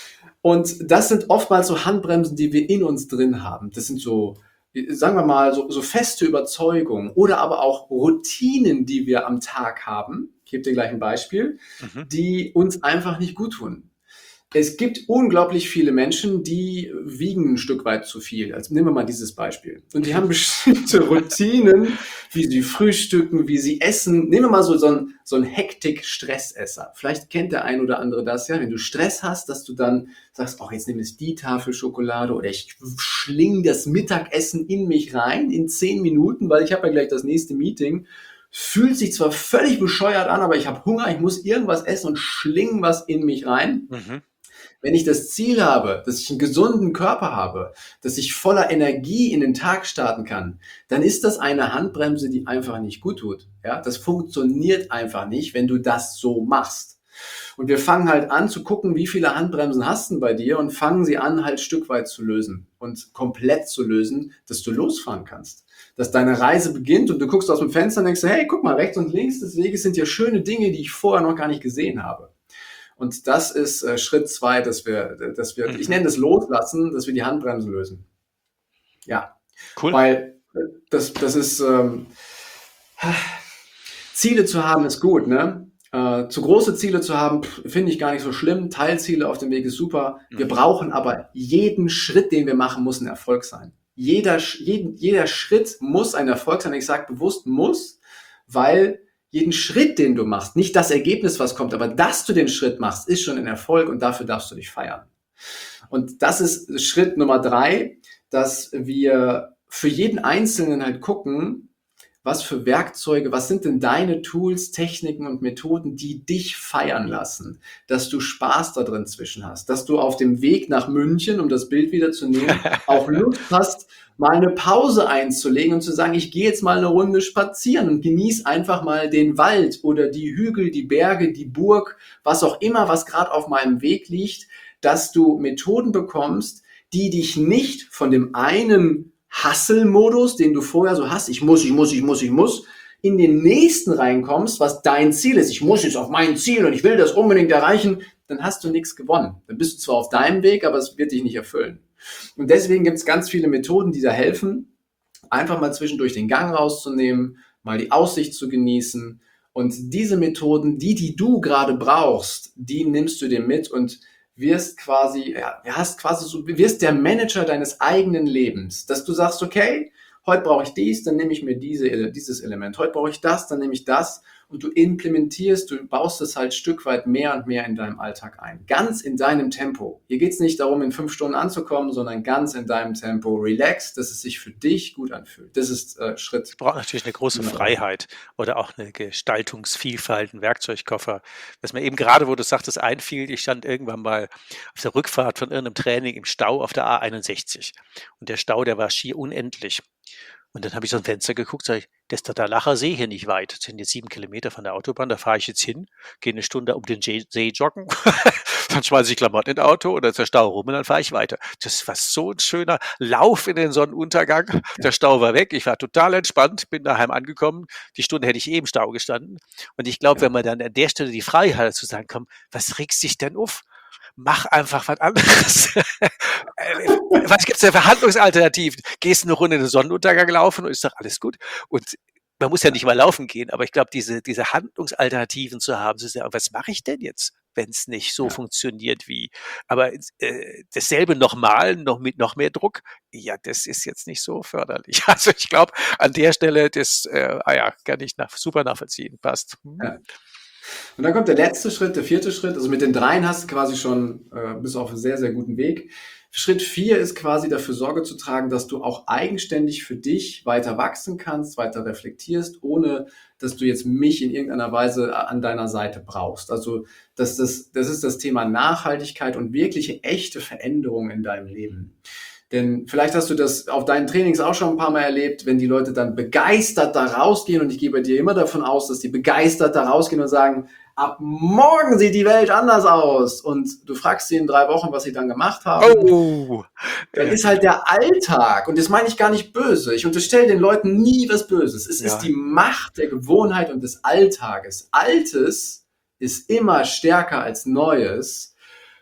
Und das sind oftmals so Handbremsen, die wir in uns drin haben. Das sind so, sagen wir mal, so, so feste Überzeugungen oder aber auch Routinen, die wir am Tag haben. Ich gebe dir gleich ein Beispiel, Mhm. die uns einfach nicht gut tun. Es gibt unglaublich viele Menschen, die wiegen ein Stück weit zu viel. Also nehmen wir mal dieses Beispiel. Und die haben bestimmte Routinen, wie sie frühstücken, wie sie essen. Nehmen wir mal so, so ein, so ein Hektik-Stressesser. Vielleicht kennt der ein oder andere das ja, wenn du Stress hast, dass du dann sagst, oh, jetzt nehme ich die Tafel Schokolade oder ich schling das Mittagessen in mich rein in zehn Minuten, weil ich habe ja gleich das nächste Meeting. Fühlt sich zwar völlig bescheuert an, aber ich habe Hunger, ich muss irgendwas essen und schling was in mich rein. Mhm. Wenn ich das Ziel habe, dass ich einen gesunden Körper habe, dass ich voller Energie in den Tag starten kann, dann ist das eine Handbremse, die einfach nicht gut tut. Ja, das funktioniert einfach nicht, wenn du das so machst. Und wir fangen halt an zu gucken, wie viele Handbremsen hast du bei dir und fangen sie an, halt Stück weit zu lösen und komplett zu lösen, dass du losfahren kannst. Dass deine Reise beginnt und du guckst aus dem Fenster und denkst, hey, guck mal, rechts und links des Weges sind ja schöne Dinge, die ich vorher noch gar nicht gesehen habe. Und das ist äh, Schritt zwei, dass wir, dass wir, ich nenne das Loslassen, dass wir die Handbremsen lösen. Ja, Cool. weil äh, das, das ist, ähm, Ziele zu haben ist gut, ne? Äh, zu große Ziele zu haben, finde ich gar nicht so schlimm. Teilziele auf dem Weg ist super. Wir Mhm. brauchen aber jeden Schritt, den wir machen, muss ein Erfolg sein. Jeder, jeden, jeder Schritt muss ein Erfolg sein. Ich sage bewusst muss, weil jeden Schritt, den du machst, nicht das Ergebnis, was kommt, aber dass du den Schritt machst, ist schon ein Erfolg und dafür darfst du dich feiern. Und das ist Schritt Nummer drei, dass wir für jeden Einzelnen halt gucken, was für Werkzeuge, was sind denn deine Tools, Techniken und Methoden, die dich feiern lassen, dass du Spaß da drin zwischen hast, dass du auf dem Weg nach München, um das Bild wieder zu nehmen, auch Lust hast, mal eine Pause einzulegen und zu sagen, ich gehe jetzt mal eine Runde spazieren und genieße einfach mal den Wald oder die Hügel, die Berge, die Burg, was auch immer, was gerade auf meinem Weg liegt, dass du Methoden bekommst, die dich nicht von dem einen Hustle-Modus, den du vorher so hast, ich muss, ich muss, ich muss, ich muss, in den nächsten reinkommst, was dein Ziel ist, ich muss jetzt auf mein Ziel und ich will das unbedingt erreichen, dann hast du nichts gewonnen. Dann bist du zwar auf deinem Weg, aber es wird dich nicht erfüllen. Und deswegen gibt es ganz viele Methoden, die da helfen, einfach mal zwischendurch den Gang rauszunehmen, mal die Aussicht zu genießen. Und diese Methoden, die, die du gerade brauchst, die nimmst du dir mit und wirst quasi, ja, hast quasi so, wirst der Manager deines eigenen Lebens, dass du sagst, okay, heute brauche ich dies, dann nehme ich mir diese, dieses Element, heute brauche ich das, dann nehme ich das und du implementierst, du baust es halt Stück weit mehr und mehr in deinem Alltag ein. Ganz in deinem Tempo. Hier geht es nicht darum, in fünf Stunden anzukommen, sondern ganz in deinem Tempo. Relax, dass es sich für dich gut anfühlt. Das ist äh, Schritt. Es braucht natürlich eine große Nummer Freiheit oder auch eine Gestaltungsvielfalt, ein Werkzeugkoffer. Was mir eben gerade, wo du sagtest, einfiel, ich stand irgendwann mal auf der Rückfahrt von irgendeinem Training im Stau auf der A einundsechzig. Und der Stau, der war schier unendlich. Und dann habe ich so ein Fenster geguckt, sage ich, das ist der Dallacher See hier nicht weit. Das sind jetzt sieben Kilometer von der Autobahn, da fahre ich jetzt hin, gehe eine Stunde um den Je- See joggen, dann schmeiße ich Klamotten in das Auto oder ist der Stau rum und dann fahre ich weiter. Das war so ein schöner Lauf in den Sonnenuntergang. Der Stau war weg, ich war total entspannt, bin daheim angekommen. Die Stunde hätte ich eh im Stau gestanden. Und ich glaube, Ja. wenn man dann an der Stelle die Freiheit hat zu sagen, komm, was regst dich denn auf? Mach einfach was anderes. Äh, Was gibt's denn für Handlungsalternativen? Gehst eine Runde in den Sonnenuntergang laufen und ist doch alles gut. Und man muss ja nicht mal laufen gehen, aber ich glaube, diese, diese Handlungsalternativen zu haben, zu sagen, was mache ich denn jetzt, wenn es nicht so Ja. funktioniert wie, aber äh, dasselbe nochmal, noch mit noch mehr Druck, ja, das ist jetzt nicht so förderlich. Also ich glaube, an der Stelle, das, äh, ah ja, kann ich nach, super nachvollziehen, passt. Hm. Ja. Und dann kommt der letzte Schritt, der vierte Schritt. Also mit den dreien hast du quasi schon äh, bist auf einem sehr, sehr guten Weg. Schritt vier ist quasi dafür Sorge zu tragen, dass du auch eigenständig für dich weiter wachsen kannst, weiter reflektierst, ohne dass du jetzt mich in irgendeiner Weise an deiner Seite brauchst. Also das, das, das ist das Thema Nachhaltigkeit und wirkliche echte Veränderung in deinem Leben. Denn vielleicht hast du das auf deinen Trainings auch schon ein paar Mal erlebt, wenn die Leute dann begeistert da rausgehen, und ich gehe bei dir immer davon aus, dass die begeistert da rausgehen und sagen, ab morgen sieht die Welt anders aus. Und du fragst sie in drei Wochen, was sie dann gemacht haben. Oh, Dann ja, ist halt der Alltag, und das meine ich gar nicht böse. Ich unterstelle den Leuten nie was Böses. Es Ja. ist die Macht der Gewohnheit und des Alltages. Altes ist immer stärker als Neues.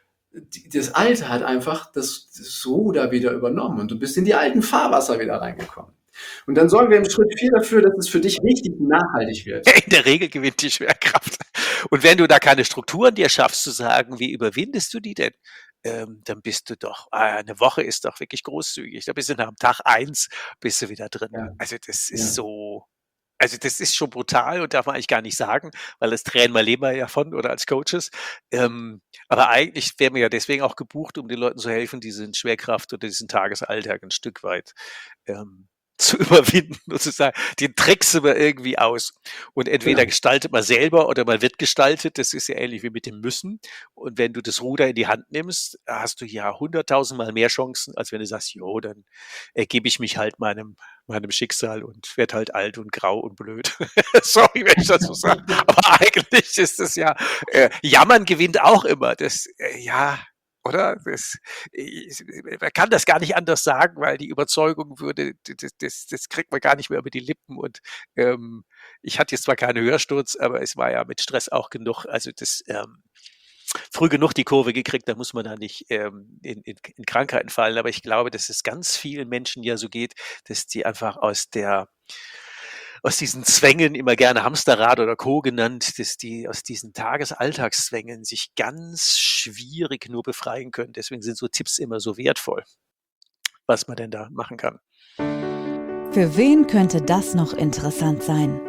Die- Das Alte hat einfach das, das Ruder wieder übernommen und du bist in die alten Fahrwasser wieder reingekommen. Und dann sorgen wir im Schritt vier dafür, dass es für dich richtig nachhaltig wird. in der Regel gewinnt die Schwerkraft. Und wenn du da keine Strukturen dir schaffst, zu sagen, wie überwindest du die denn? Ähm, dann bist du doch, ah, eine Woche ist doch wirklich großzügig. Da bist du nach dem Tag eins, bist du wieder drin. Ja. Also das ist Ja. so, also das ist schon brutal und darf man eigentlich gar nicht sagen, weil das Tränen mal leben wir ja von oder als Coaches. Ähm, aber eigentlich werden wir ja deswegen auch gebucht, um den Leuten zu helfen, diesen Schwerkraft oder diesen Tagesalltag ein Stück weit ähm, zu überwinden und zu sagen, den tricksen wir irgendwie aus. Und entweder Genau. gestaltet man selber oder man wird gestaltet. Das ist ja ähnlich wie mit dem Müssen. Und wenn du das Ruder in die Hand nimmst, hast du ja hunderttausendmal mehr Chancen, als wenn du sagst, jo, dann ergebe ich mich halt meinem, meinem Schicksal und werde halt alt und grau und blöd. Sorry, wenn ich das so sage. Aber eigentlich ist es ja, äh, Jammern gewinnt auch immer. Das, äh, ja, oder? Das, ich, man kann das gar nicht anders sagen, weil die Überzeugung würde, das, das, das kriegt man gar nicht mehr über die Lippen. Und ähm, ich hatte jetzt zwar keinen Hörsturz, aber es war ja mit Stress auch genug. Also das ähm, früh genug die Kurve gekriegt, da muss man da nicht ähm, in, in, in Krankheiten fallen. Aber ich glaube, dass es ganz vielen Menschen ja so geht, dass die einfach aus der aus diesen Zwängen, immer gerne Hamsterrad oder Co. genannt, dass die aus diesen Tagesalltagszwängen sich ganz schwierig nur befreien können. Deswegen sind so Tipps immer so wertvoll, was man denn da machen kann. Für wen könnte das noch interessant sein?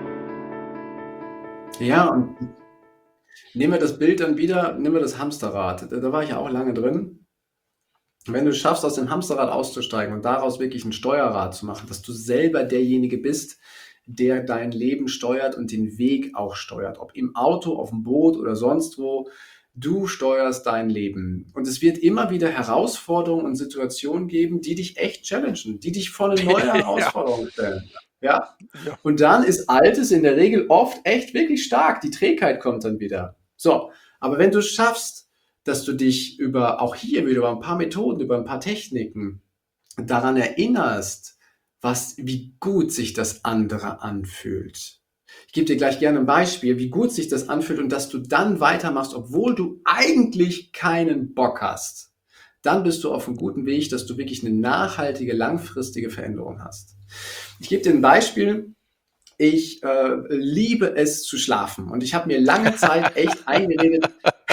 Ja, und nehmen wir das Bild dann wieder, nehmen wir das Hamsterrad. Da, da war ich ja auch lange drin. Wenn du es schaffst, aus dem Hamsterrad auszusteigen und daraus wirklich ein Steuerrad zu machen, dass du selber derjenige bist, der dein Leben steuert und den Weg auch steuert, ob im Auto, auf dem Boot oder sonst wo, du steuerst dein Leben. Und es wird immer wieder Herausforderungen und Situationen geben, die dich echt challengen, die dich vor eine neue Ja, Herausforderung stellen. Ja? ja. Und dann ist Altes in der Regel oft echt wirklich stark. Die Trägheit kommt dann wieder. So, aber wenn du es schaffst, dass du dich über, auch hier wieder über ein paar Methoden, über ein paar Techniken daran erinnerst, was, wie gut sich das andere anfühlt. Ich gebe dir gleich gerne ein Beispiel, wie gut sich das anfühlt und dass du dann weitermachst, obwohl du eigentlich keinen Bock hast. Dann bist du auf einem guten Weg, dass du wirklich eine nachhaltige, langfristige Veränderung hast. Ich gebe dir ein Beispiel. Ich äh, liebe es zu schlafen und ich habe mir lange Zeit echt eingeredet,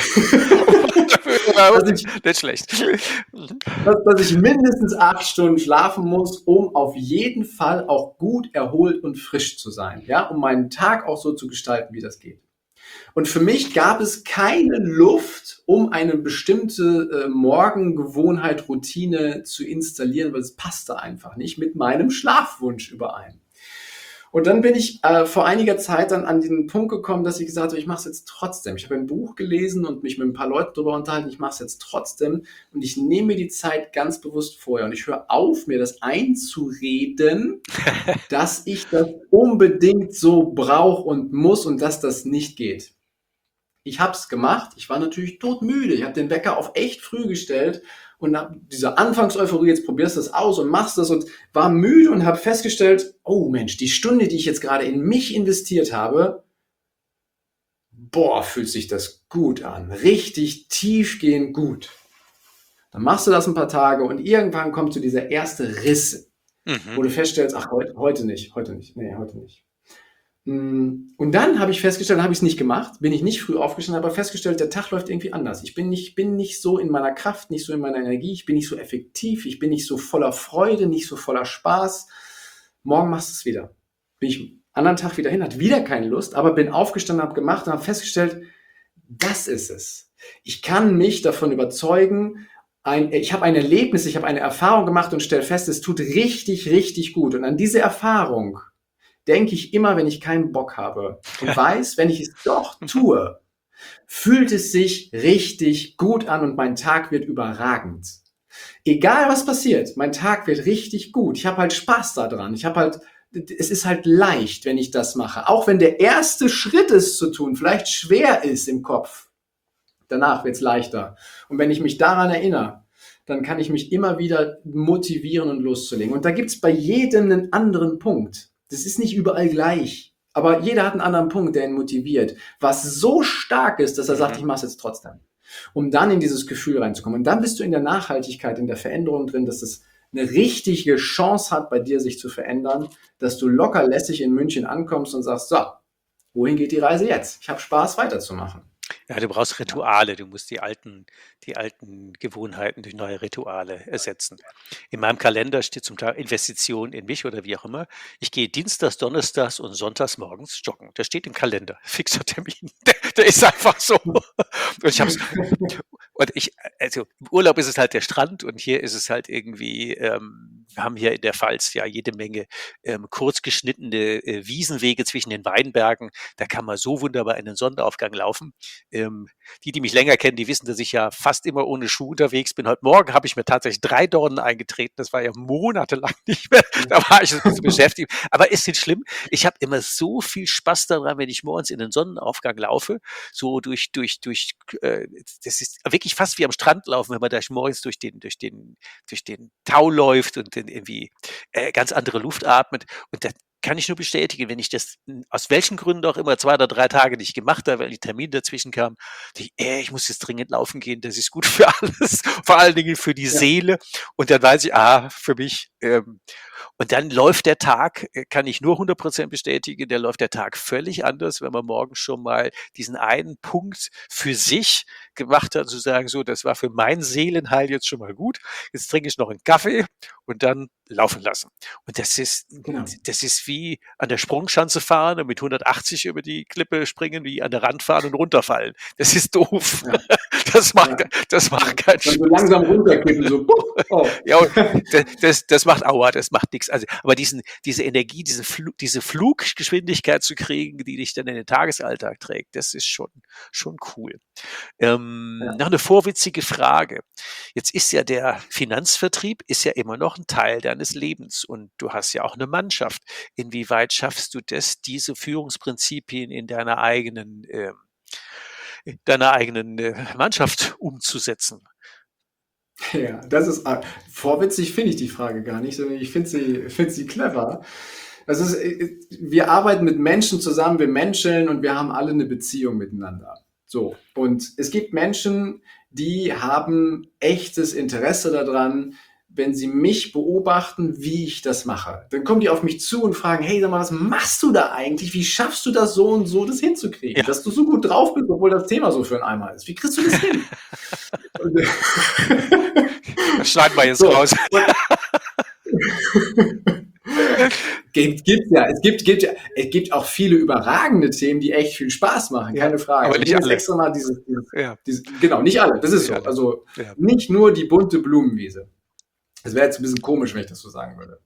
dass ich, Nicht schlecht. dass, dass ich mindestens acht Stunden schlafen muss, um auf jeden Fall auch gut erholt und frisch zu sein, ja, um meinen Tag auch so zu gestalten, wie das geht. Und für mich gab es keine Luft, um eine bestimmte äh, Morgengewohnheit, Routine zu installieren, weil es passte einfach nicht mit meinem Schlafwunsch überein. Und dann bin ich äh, vor einiger Zeit dann an den Punkt gekommen, dass ich gesagt habe, ich mache es jetzt trotzdem. Ich habe ein Buch gelesen und mich mit ein paar Leuten darüber unterhalten, ich mache es jetzt trotzdem und ich nehme mir die Zeit ganz bewusst vorher und ich höre auf, mir das einzureden, dass ich das unbedingt so brauche und muss und dass das nicht geht. Ich habe es gemacht, ich war natürlich todmüde, ich habe den Wecker auf echt früh gestellt und habe diese Anfangseuphorie, jetzt probierst du das aus und machst das und war müde und habe festgestellt, oh Mensch, die Stunde, die ich jetzt gerade in mich investiert habe, boah, fühlt sich das gut an, richtig tiefgehend gut. Dann machst du das ein paar Tage und irgendwann kommt so dieser erste Riss, Mhm. wo du feststellst, ach, heute, heute nicht, heute nicht, nee, heute nicht. Und dann habe ich festgestellt, habe ich es nicht gemacht, bin ich nicht früh aufgestanden, aber festgestellt, der Tag läuft irgendwie anders. Ich bin nicht, bin nicht so in meiner Kraft, nicht so in meiner Energie, ich bin nicht so effektiv, ich bin nicht so voller Freude, nicht so voller Spaß. Morgen machst du es wieder. Bin ich am anderen Tag wieder hin, hatte wieder keine Lust, aber bin aufgestanden, habe gemacht und habe festgestellt, das ist es. Ich kann mich davon überzeugen, ein, ich habe ein Erlebnis, ich habe eine Erfahrung gemacht und stelle fest, es tut richtig, richtig gut. Und an diese Erfahrung denke ich immer, wenn ich keinen Bock habe und weiß, wenn ich es doch tue, fühlt es sich richtig gut an und mein Tag wird überragend. Egal was passiert, mein Tag wird richtig gut. Ich habe halt Spaß daran. Ich habe halt, es ist halt leicht, wenn ich das mache. Auch wenn der erste Schritt, es zu tun, vielleicht schwer ist im Kopf. Danach wird es leichter. Und wenn ich mich daran erinnere, dann kann ich mich immer wieder motivieren und loszulegen. Und da gibt es bei jedem einen anderen Punkt. Das ist nicht überall gleich, aber jeder hat einen anderen Punkt, der ihn motiviert, was so stark ist, dass er sagt, ich mache es jetzt trotzdem, um dann in dieses Gefühl reinzukommen. Und dann bist du in der Nachhaltigkeit, in der Veränderung drin, dass es eine richtige Chance hat, bei dir sich zu verändern, dass du locker lässig in München ankommst und sagst, so, wohin geht die Reise jetzt? Ich habe Spaß, weiterzumachen. Ja, du brauchst Rituale. Du musst die alten, die alten Gewohnheiten durch neue Rituale ersetzen. In meinem Kalender steht zum Teil Investition in mich oder wie auch immer. Ich gehe dienstags, donnerstags und sonntags morgens joggen. Das steht im Kalender. Fixer Termin. Der, der ist einfach so. Und ich hab's, und ich, also im Urlaub ist es halt der Strand und hier ist es halt irgendwie ähm, wir haben hier in der Pfalz ja jede Menge ähm, kurz geschnittene äh, Wiesenwege zwischen den Weinbergen. Da kann man so wunderbar in den Sonnenaufgang laufen. Ähm, die, die mich länger kennen, die wissen, dass ich ja fast immer ohne Schuh unterwegs bin. Heute Morgen habe ich mir tatsächlich drei Dornen eingetreten. Das war ja monatelang nicht mehr. Da war ich ein bisschen beschäftigt. Aber ist nicht schlimm. Ich habe immer so viel Spaß daran, wenn ich morgens in den Sonnenaufgang laufe. So durch, durch, durch, äh, das ist wirklich fast wie am Strand laufen, wenn man da morgens durch den, durch den, durch den Tau läuft und dann irgendwie äh, ganz andere Luft atmet. Und da kann ich nur bestätigen, wenn ich das m, aus welchen Gründen auch immer zwei oder drei Tage nicht gemacht habe, weil die Termine dazwischen kamen, dachte ich, äh, ich muss jetzt dringend laufen gehen, das ist gut für alles, vor allen Dingen für die Ja. Seele. Und dann weiß ich, ah, für mich. Ähm, und dann läuft der Tag, äh, kann ich nur hundert Prozent bestätigen, der läuft der Tag völlig anders, wenn man morgens schon mal diesen einen Punkt für sich gemacht hat, zu sagen, so, das war für mein Seelenheil jetzt schon mal gut. Jetzt trinke ich noch einen Kaffee und dann laufen lassen. Und das ist, Genau. das ist wie an der Sprungschanze fahren und mit hundertachtzig über die Klippe springen, wie an der Rand fahren und runterfallen. Das ist doof. Ja. Das macht, Ja. ke- das macht Ja. keinen Dann so Spaß. langsam runterkippen, so, puh, oh. Ja, und das, das, das macht Aua, das macht nichts. Also, aber diesen, diese Energie, diese, Flu, diese Fluggeschwindigkeit zu kriegen, die dich dann in den Tagesalltag trägt, das ist schon, schon cool. Ähm, Ja. noch eine vorwitzige Frage. Jetzt ist ja der Finanzvertrieb ist ja immer noch ein Teil deines Lebens und du hast ja auch eine Mannschaft. Inwieweit schaffst du das, diese Führungsprinzipien in deiner eigenen, ähm, in deiner eigenen äh, Mannschaft umzusetzen? Ja, das ist ah, vorwitzig finde ich die Frage gar nicht, sondern ich finde sie, finde sie clever. Das ist, äh, wir arbeiten mit Menschen zusammen, wir menscheln und wir haben alle eine Beziehung miteinander. So. Und es gibt Menschen, die haben echtes Interesse daran, wenn sie mich beobachten, wie ich das mache. Dann kommen die auf mich zu und fragen, hey, sag mal, was machst du da eigentlich? Wie schaffst du das so und so, das hinzukriegen? Ja. Dass du so gut drauf bist, obwohl das Thema so für einen Eimer ist. Wie kriegst du das hin? Und, Das schneiden wir jetzt So. raus. Gibt, gibt ja, es gibt, gibt ja, es gibt auch viele überragende Themen, die echt viel Spaß machen, Ja, keine Frage. aber Ich nicht nehme jetzt alle. extra mal dieses, dieses, Ja, dieses, genau, nicht alle, das ist nicht so. alle. Also Ja. nicht nur die bunte Blumenwiese. Das wäre jetzt ein bisschen komisch, wenn ich das so sagen würde.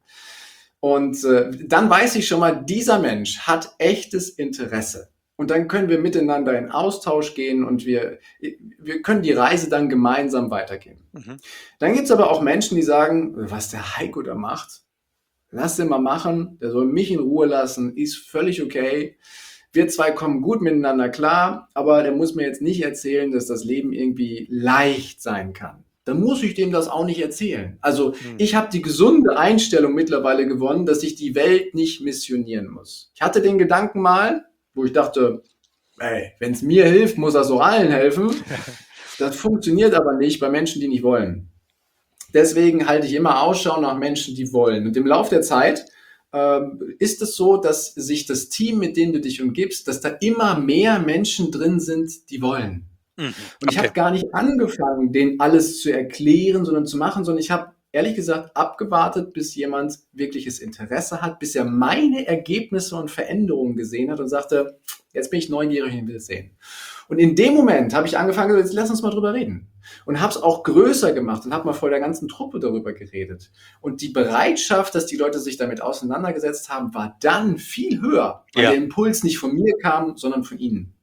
Und äh, dann weiß ich schon mal, dieser Mensch hat echtes Interesse. Und dann können wir miteinander in Austausch gehen und wir, wir können die Reise dann gemeinsam weitergehen. Mhm. Dann gibt es aber auch Menschen, die sagen, was der Heiko da macht, lass den mal machen, der soll mich in Ruhe lassen, ist völlig okay. Wir zwei kommen gut miteinander klar, aber der muss mir jetzt nicht erzählen, dass das Leben irgendwie leicht sein kann. Dann muss ich dem das auch nicht erzählen. Also Hm. ich habe die gesunde Einstellung mittlerweile gewonnen, dass ich die Welt nicht missionieren muss. Ich hatte den Gedanken mal, wo ich dachte, ey, wenn es mir hilft, muss das auch allen helfen. Das funktioniert aber nicht bei Menschen, die nicht wollen. Deswegen halte ich immer Ausschau nach Menschen, die wollen. Und im Laufe der Zeit ähm, ist es so, dass sich das Team, mit dem du dich umgibst, dass da immer mehr Menschen drin sind, die wollen. Mhm. Und ich Okay. habe gar nicht angefangen, denen alles zu erklären, sondern zu machen, sondern ich habe ehrlich gesagt abgewartet, bis jemand wirkliches Interesse hat, bis er meine Ergebnisse und Veränderungen gesehen hat und sagte, jetzt bin ich neugierig und will es sehen. Und in dem Moment habe ich angefangen, jetzt lass uns mal drüber reden. Und habe es auch größer gemacht und habe mal vor der ganzen Truppe darüber geredet. Und die Bereitschaft, dass die Leute sich damit auseinandergesetzt haben, war dann viel höher, weil Ja. der Impuls nicht von mir kam, sondern von ihnen.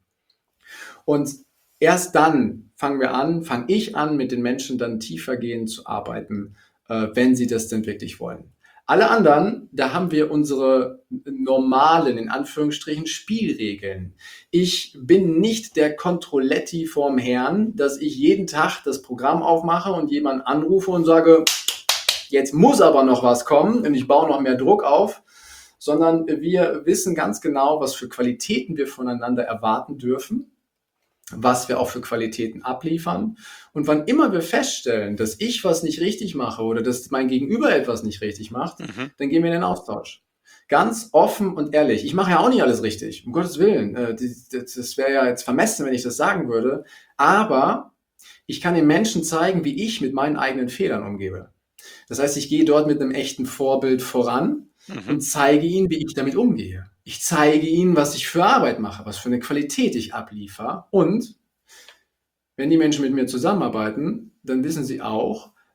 Und erst dann fangen wir an, fange ich an, mit den Menschen dann tiefergehend zu arbeiten, äh, wenn sie das denn wirklich wollen. Alle anderen, da haben wir unsere normalen, in Anführungsstrichen, Spielregeln. Ich bin nicht der Controletti vorm Herrn, dass ich jeden Tag das Programm aufmache und jemanden anrufe und sage, jetzt muss aber noch was kommen und ich baue noch mehr Druck auf, sondern wir wissen ganz genau, was für Qualitäten wir voneinander erwarten dürfen, was wir auch für Qualitäten abliefern. Und wann immer wir feststellen, dass ich was nicht richtig mache oder dass mein Gegenüber etwas nicht richtig macht, Mhm. dann gehen wir in den Austausch. Ganz offen und ehrlich. Ich mache ja auch nicht alles richtig, um Gottes Willen. Äh, die- Das das wäre ja jetzt vermessen, wenn ich das sagen würde. Aber ich kann den Menschen zeigen, wie ich mit meinen eigenen Fehlern umgehe. Das heißt, ich gehe dort mit einem echten Vorbild voran Mhm. und zeige ihnen, wie ich damit umgehe. Ich zeige ihnen, was ich für Arbeit mache, was für eine Qualität ich abliefere. Und wenn die Menschen mit mir zusammenarbeiten, dann wissen sie auch,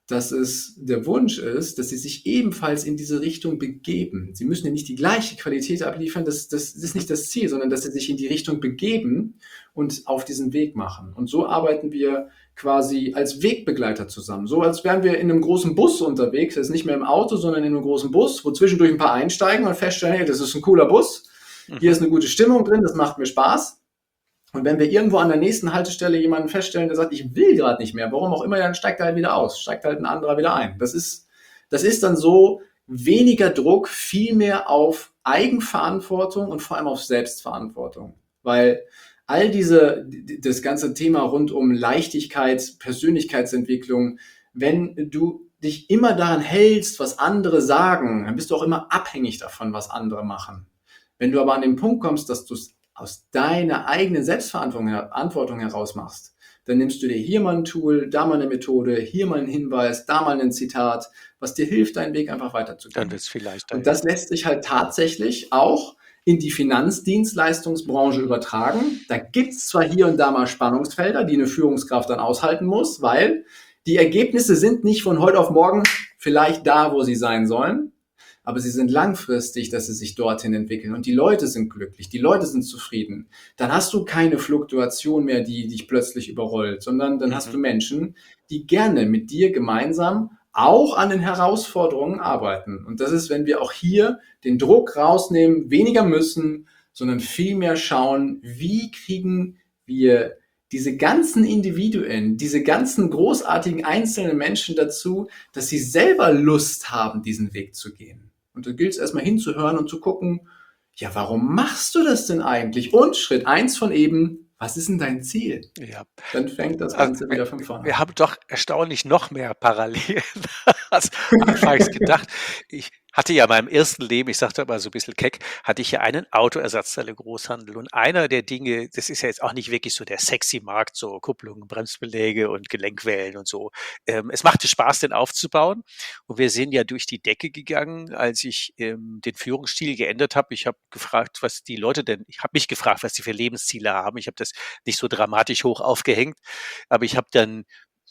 dass es der Wunsch ist, dass sie sich ebenfalls in diese Richtung begeben. Sie müssen ja nicht die gleiche Qualität abliefern, das, das ist nicht das Ziel, sondern dass sie sich in die Richtung begeben und auf diesen Weg machen. Und so arbeiten wir quasi als Wegbegleiter zusammen. So als wären wir in einem großen Bus unterwegs, das ist nicht mehr im Auto, sondern in einem großen Bus, wo zwischendurch ein paar einsteigen und feststellen, hey, das ist ein cooler Bus, hier ist eine gute Stimmung drin, das macht mir Spaß. Und wenn wir irgendwo an der nächsten Haltestelle jemanden feststellen, der sagt, ich will gerade nicht mehr, warum auch immer, dann steigt er halt wieder aus, steigt halt ein anderer wieder ein. Das ist, das ist dann so weniger Druck, viel mehr auf Eigenverantwortung und vor allem auf Selbstverantwortung. Weil all diese, das ganze Thema rund um Leichtigkeit, Persönlichkeitsentwicklung, wenn du dich immer daran hältst, was andere sagen, dann bist du auch immer abhängig davon, was andere machen. Wenn du aber an den Punkt kommst, dass du es aus deiner eigenen Selbstverantwortung heraus machst, dann nimmst du dir hier mal ein Tool, da mal eine Methode, hier mal einen Hinweis, da mal ein Zitat, was dir hilft, deinen Weg einfach weiterzugehen. Dann wird es viel leichter. Und das lässt sich halt tatsächlich auch in die Finanzdienstleistungsbranche übertragen. Da gibt es zwar hier und da mal Spannungsfelder, die eine Führungskraft dann aushalten muss, weil die Ergebnisse sind nicht von heute auf morgen vielleicht da, wo sie sein sollen, aber sie sind langfristig, dass sie sich dorthin entwickeln und die Leute sind glücklich, die Leute sind zufrieden. Dann hast du keine Fluktuation mehr, die dich plötzlich überrollt, sondern dann mhm. hast du Menschen, die gerne mit dir gemeinsam auch an den Herausforderungen arbeiten. Und das ist, wenn wir auch hier den Druck rausnehmen, weniger müssen, sondern viel mehr schauen, wie kriegen wir diese ganzen Individuen, diese ganzen großartigen einzelnen Menschen dazu, dass sie selber Lust haben, diesen Weg zu gehen. Und da gilt es erstmal hinzuhören und zu gucken, ja, warum machst du das denn eigentlich? Und Schritt eins von eben, was ist denn dein Ziel? Ja. Dann fängt das Ganze also, wieder von vorne an. Wir haben doch erstaunlich noch mehr Parallelen als anfangs gedacht. Ich hatte ja in meinem ersten Leben, ich sagte mal so ein bisschen keck, hatte ich ja einen Autoersatzteile-Großhandel. Und einer der Dinge, das ist ja jetzt auch nicht wirklich so der sexy Markt, so Kupplungen, Bremsbeläge und Gelenkwellen und so. Ähm, es machte Spaß, den aufzubauen. Und wir sind ja durch die Decke gegangen, als ich ähm, den Führungsstil geändert habe. Ich habe gefragt, was die Leute denn, ich habe mich gefragt, was die für Lebensziele haben. Ich habe das nicht so dramatisch hoch aufgehängt, aber ich habe dann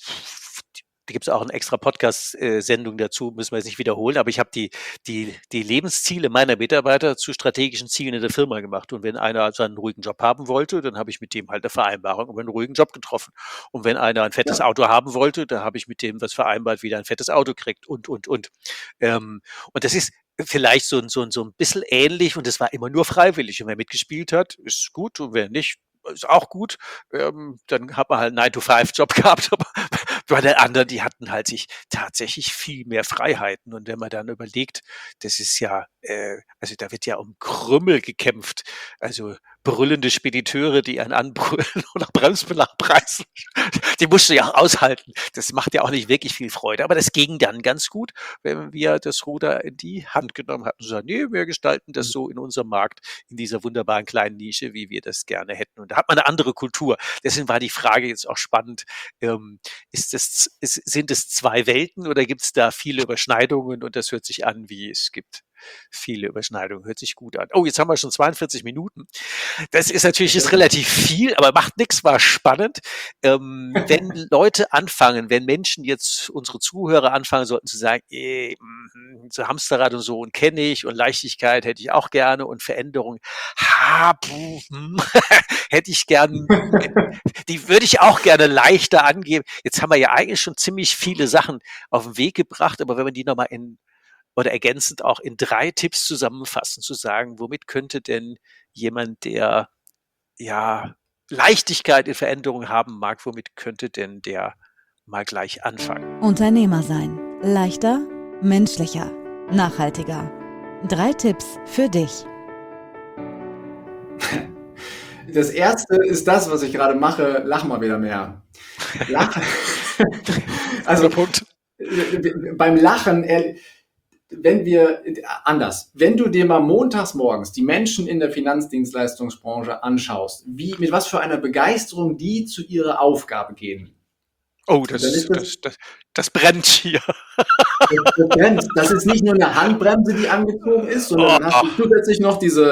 da gibt es auch eine extra Podcast-Sendung dazu, müssen wir jetzt nicht wiederholen, aber ich habe die, die, die Lebensziele meiner Mitarbeiter zu strategischen Zielen in der Firma gemacht. Und wenn einer seinen ruhigen Job haben wollte, dann habe ich mit dem halt eine Vereinbarung über einen ruhigen Job getroffen. Und wenn einer ein fettes ja. Auto haben wollte, dann habe ich mit dem was vereinbart, wie er ein fettes Auto kriegt und, und, und. Ähm, und das ist vielleicht so, so, so ein bisschen ähnlich und das war immer nur freiwillig. Und wer mitgespielt hat, ist gut und wer nicht, ist auch gut. Ähm, dann hat man halt einen nine to five Job gehabt, aber bei den anderen, die hatten halt sich tatsächlich viel mehr Freiheiten. Und wenn man dann überlegt, das ist ja, äh, also da wird ja um Krümmel gekämpft. Also brüllende Spediteure, die einen anbrüllen oder Bremsbelag preisen, die musst du ja auch aushalten. Das macht ja auch nicht wirklich viel Freude. Aber das ging dann ganz gut, wenn wir das Ruder in die Hand genommen hatten und gesagt, nee, wir gestalten das so in unserem Markt, in dieser wunderbaren kleinen Nische, wie wir das gerne hätten. Und da hat man eine andere Kultur. Deswegen war die Frage jetzt auch spannend. Ähm, ist das, ist, sind es zwei Welten oder gibt es da viele Überschneidungen? Und das hört sich an, wie es gibt viele Überschneidungen. Hört sich gut an. Oh, jetzt haben wir schon zweiundvierzig Minuten. Das ist natürlich jetzt relativ viel, aber macht nichts, war spannend. Ähm, wenn Leute anfangen, wenn Menschen jetzt, unsere Zuhörer anfangen sollten zu sagen, eh, so Hamsterrad und so und kenne ich und Leichtigkeit hätte ich auch gerne und Veränderung, ha, puh, hm, hätte ich gern, die würde ich auch gerne leichter angeben. Jetzt haben wir ja eigentlich schon ziemlich viele Sachen auf den Weg gebracht, aber wenn man die nochmal in oder ergänzend auch in drei Tipps zusammenfassen, zu sagen, womit könnte denn jemand, der ja Leichtigkeit in Veränderung haben mag, womit könnte denn der mal gleich anfangen? Unternehmer sein. Leichter, menschlicher, nachhaltiger. Drei Tipps für dich. Das erste ist das, was ich gerade mache, lach mal wieder mehr. Lachen. Also Punkt. Beim Lachen, wenn wir, anders, wenn du dir mal montags morgens die Menschen in der Finanzdienstleistungsbranche anschaust, wie, mit was für einer Begeisterung die zu ihrer Aufgabe gehen. Oh, das, das, das, das, das brennt hier. Das, das brennt. Das ist nicht nur eine Handbremse, die angezogen ist, sondern dann hast du zusätzlich noch diese,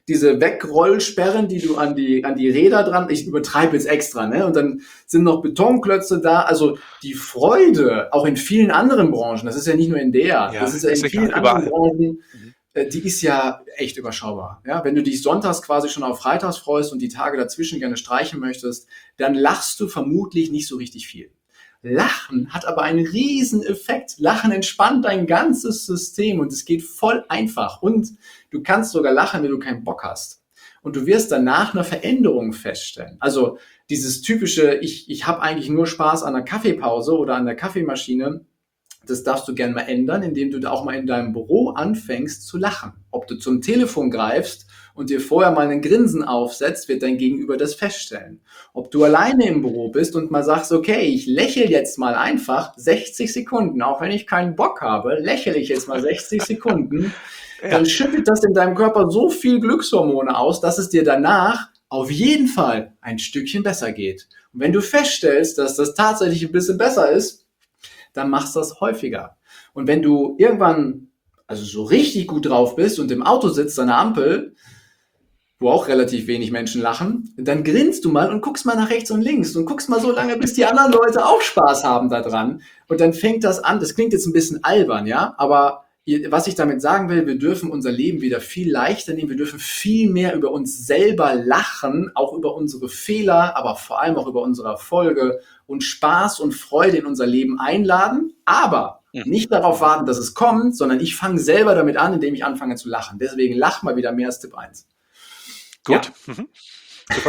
diese Wegrollsperren, die du an die, an die Räder dran, ich übertreibe jetzt extra, ne? Und dann sind noch Betonklötze da. Also die Freude, auch in vielen anderen Branchen, das ist ja nicht nur in der, Ja, das ist ja in ist vielen egal, anderen überall. Branchen, Mhm. äh, die ist ja echt überschaubar. Ja? Wenn du dich sonntags quasi schon auf freitags freust und die Tage dazwischen gerne streichen möchtest, dann lachst du vermutlich nicht so richtig viel. Lachen hat aber einen riesen Effekt. Lachen entspannt dein ganzes System und es geht voll einfach. Und du kannst sogar lachen, wenn du keinen Bock hast. Und du wirst danach eine Veränderung feststellen. Also dieses typische, ich, ich habe eigentlich nur Spaß an der Kaffeepause oder an der Kaffeemaschine, das darfst du gerne mal ändern, indem du da auch mal in deinem Büro anfängst zu lachen. Ob du zum Telefon greifst und dir vorher mal einen Grinsen aufsetzt, wird dein Gegenüber das feststellen. Ob du alleine im Büro bist und mal sagst, okay, ich lächle jetzt mal einfach sechzig Sekunden, auch wenn ich keinen Bock habe, lächle ich jetzt mal sechzig Sekunden, Ja. dann schüttet das in deinem Körper so viel Glückshormone aus, dass es dir danach auf jeden Fall ein Stückchen besser geht. Und wenn du feststellst, dass das tatsächlich ein bisschen besser ist, dann machst du das häufiger. Und wenn du irgendwann also so richtig gut drauf bist und im Auto sitzt an der Ampel, wo auch relativ wenig Menschen lachen, dann grinst du mal und guckst mal nach rechts und links und guckst mal so lange, bis die anderen Leute auch Spaß haben da dran. Und dann fängt das an, das klingt jetzt ein bisschen albern, ja, aber was ich damit sagen will, wir dürfen unser Leben wieder viel leichter nehmen, wir dürfen viel mehr über uns selber lachen, auch über unsere Fehler, aber vor allem auch über unsere Erfolge und Spaß und Freude in unser Leben einladen, aber nicht darauf warten, dass es kommt, sondern ich fange selber damit an, indem ich anfange zu lachen. Deswegen lach mal wieder mehr als Tipp eins. Gut. Ja. Mhm. Super.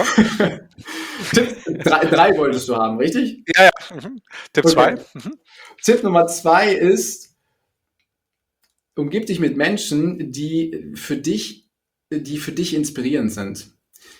Tipp drei, drei wolltest du haben, richtig? Ja, ja. Mhm. Tipp Okay. zwei. Mhm. Tipp Nummer zwei ist, umgib dich mit Menschen, die für dich, die für dich inspirierend sind.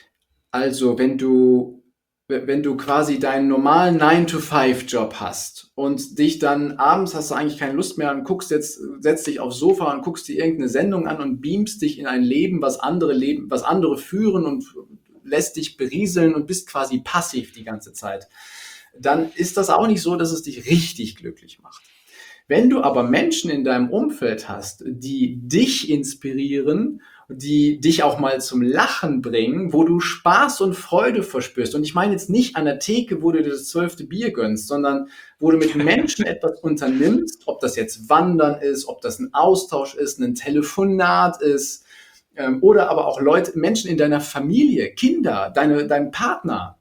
Also, wenn du, wenn du quasi deinen normalen nine to five Job hast und dich dann abends hast du eigentlich keine Lust mehr und guckst jetzt, setzt dich aufs Sofa und guckst dir irgendeine Sendung an und beamst dich in ein Leben, was andere leben, was andere führen und lässt dich berieseln und bist quasi passiv die ganze Zeit, dann ist das auch nicht so, dass es dich richtig glücklich macht. Wenn du aber Menschen in deinem Umfeld hast, die dich inspirieren, die dich auch mal zum Lachen bringen, wo du Spaß und Freude verspürst. Und ich meine jetzt nicht an der Theke, wo du dir das zwölfte Bier gönnst, sondern wo du mit Menschen etwas unternimmst, ob das jetzt Wandern ist, ob das ein Austausch ist, ein Telefonat ist, ähm, oder aber auch Leute, Menschen in deiner Familie, Kinder, deine, dein Partner,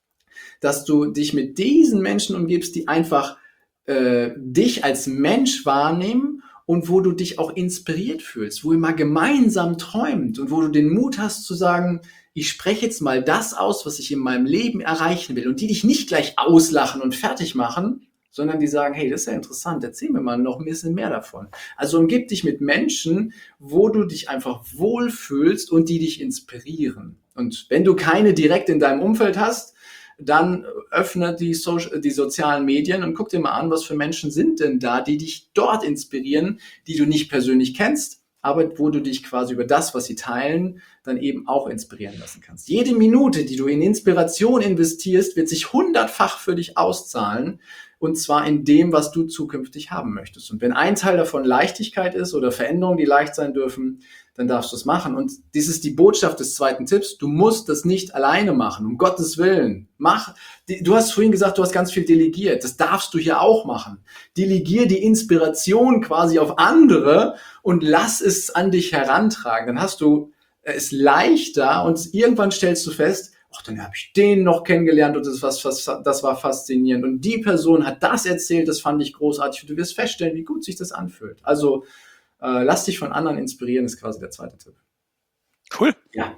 dass du dich mit diesen Menschen umgibst, die einfach äh, dich als Mensch wahrnehmen und wo du dich auch inspiriert fühlst, wo ihr mal gemeinsam träumt und wo du den Mut hast zu sagen, ich spreche jetzt mal das aus, was ich in meinem Leben erreichen will und die dich nicht gleich auslachen und fertig machen, sondern die sagen, hey, das ist ja interessant, erzähl mir mal noch ein bisschen mehr davon. Also umgib dich mit Menschen, wo du dich einfach wohlfühlst und die dich inspirieren. Und wenn du keine direkt in deinem Umfeld hast, dann öffne die, Social, die sozialen Medien und guck dir mal an, was für Menschen sind denn da, die dich dort inspirieren, die du nicht persönlich kennst, aber wo du dich quasi über das, was sie teilen, dann eben auch inspirieren lassen kannst. Jede Minute, die du in Inspiration investierst, wird sich hundertfach für dich auszahlen, und zwar in dem, was du zukünftig haben möchtest. Und wenn ein Teil davon Leichtigkeit ist oder Veränderungen, die leicht sein dürfen, dann darfst du es machen. Und dies ist die Botschaft des zweiten Tipps. Du musst das nicht alleine machen, um Gottes Willen. Mach, du hast vorhin gesagt, du hast ganz viel delegiert. Das darfst du hier auch machen. Delegier die Inspiration quasi auf andere und lass es an dich herantragen. Dann hast du es leichter und irgendwann stellst du fest, ach, dann habe ich den noch kennengelernt und das, was, was, das war faszinierend. Und die Person hat das erzählt, das fand ich großartig. Und du wirst feststellen, wie gut sich das anfühlt. Also äh, lass dich von anderen inspirieren, ist quasi der zweite Tipp. Cool. Ja.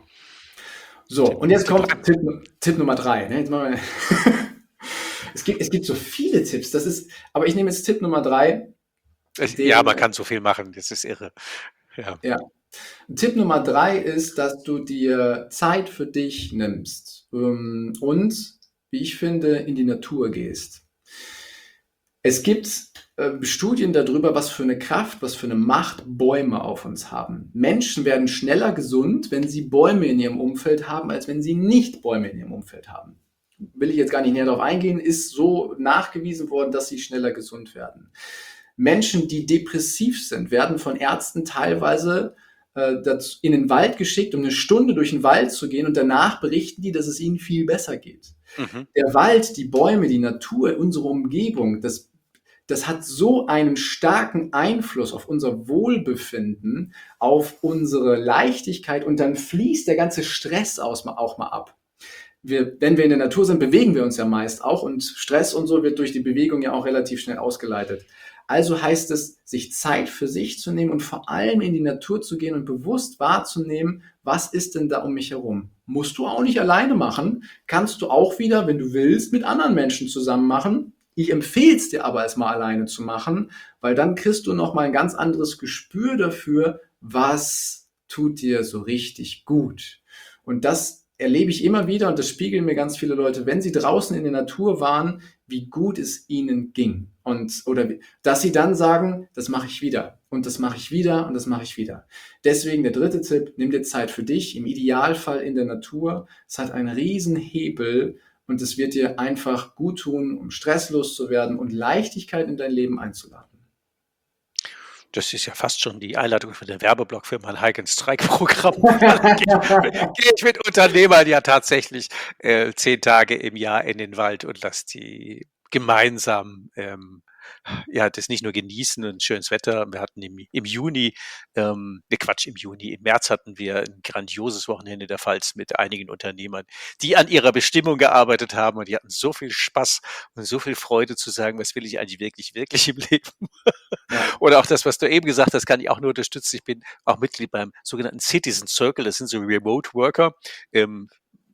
So, und jetzt kommt Tipp, Tipp Nummer drei. Ne? Jetzt machen wir es, gibt, es gibt so viele Tipps, das ist, aber ich nehme jetzt Tipp Nummer drei. Den, ja, man kann so viel machen, das ist irre. Ja. ja. Tipp Nummer drei ist, dass du dir Zeit für dich nimmst und, wie ich finde, in die Natur gehst. Es gibt äh, Studien darüber, was für eine Kraft, was für eine Macht Bäume auf uns haben. Menschen werden schneller gesund, wenn sie Bäume in ihrem Umfeld haben, als wenn sie nicht Bäume in ihrem Umfeld haben. Will ich jetzt gar nicht näher darauf eingehen, ist so nachgewiesen worden, dass sie schneller gesund werden. Menschen, die depressiv sind, werden von Ärzten teilweise äh, dazu, in den Wald geschickt, um eine Stunde durch den Wald zu gehen und danach berichten die, dass es ihnen viel besser geht. Mhm. Der Wald, die Bäume, die Natur, unsere Umgebung, das, das hat so einen starken Einfluss auf unser Wohlbefinden, auf unsere Leichtigkeit und dann fließt der ganze Stress aus, auch mal ab. Wir, wenn wir in der Natur sind, bewegen wir uns ja meist auch und Stress und so wird durch die Bewegung ja auch relativ schnell ausgeleitet. Also heißt es, sich Zeit für sich zu nehmen und vor allem in die Natur zu gehen und bewusst wahrzunehmen, was ist denn da um mich herum? Musst du auch nicht alleine machen, kannst du auch wieder, wenn du willst, mit anderen Menschen zusammen machen. Ich empfehle es dir aber erstmal alleine zu machen, weil dann kriegst du nochmal ein ganz anderes Gespür dafür, was tut dir so richtig gut. Und das erlebe ich immer wieder und das spiegeln mir ganz viele Leute, wenn sie draußen in der Natur waren, wie gut es ihnen ging. Und, oder dass sie dann sagen, das mache ich wieder und das mache ich wieder und das mache ich wieder. Deswegen der dritte Tipp, nimm dir Zeit für dich, im Idealfall in der Natur. Es hat einen riesen Hebel und es wird dir einfach gut tun, um stresslos zu werden und Leichtigkeit in dein Leben einzuladen. Das ist ja fast schon die Einladung für den Werbeblock für mein Hike-and-Strike-Programm. Gehe ich mit Unternehmern ja tatsächlich äh, zehn Tage im Jahr in den Wald und lasse die gemeinsam ähm, ja, das nicht nur genießen und schönes Wetter. Wir hatten im, im Juni, ähm, ne Quatsch, im Juni, im März hatten wir ein grandioses Wochenende in der Pfalz mit einigen Unternehmern, die an ihrer Bestimmung gearbeitet haben und die hatten so viel Spaß und so viel Freude zu sagen, was will ich eigentlich wirklich, wirklich im Leben. Ja. Oder auch das, was du eben gesagt hast, kann ich auch nur unterstützen. Ich bin auch Mitglied beim sogenannten Citizen Circle, das sind so Remote Worker, ähm,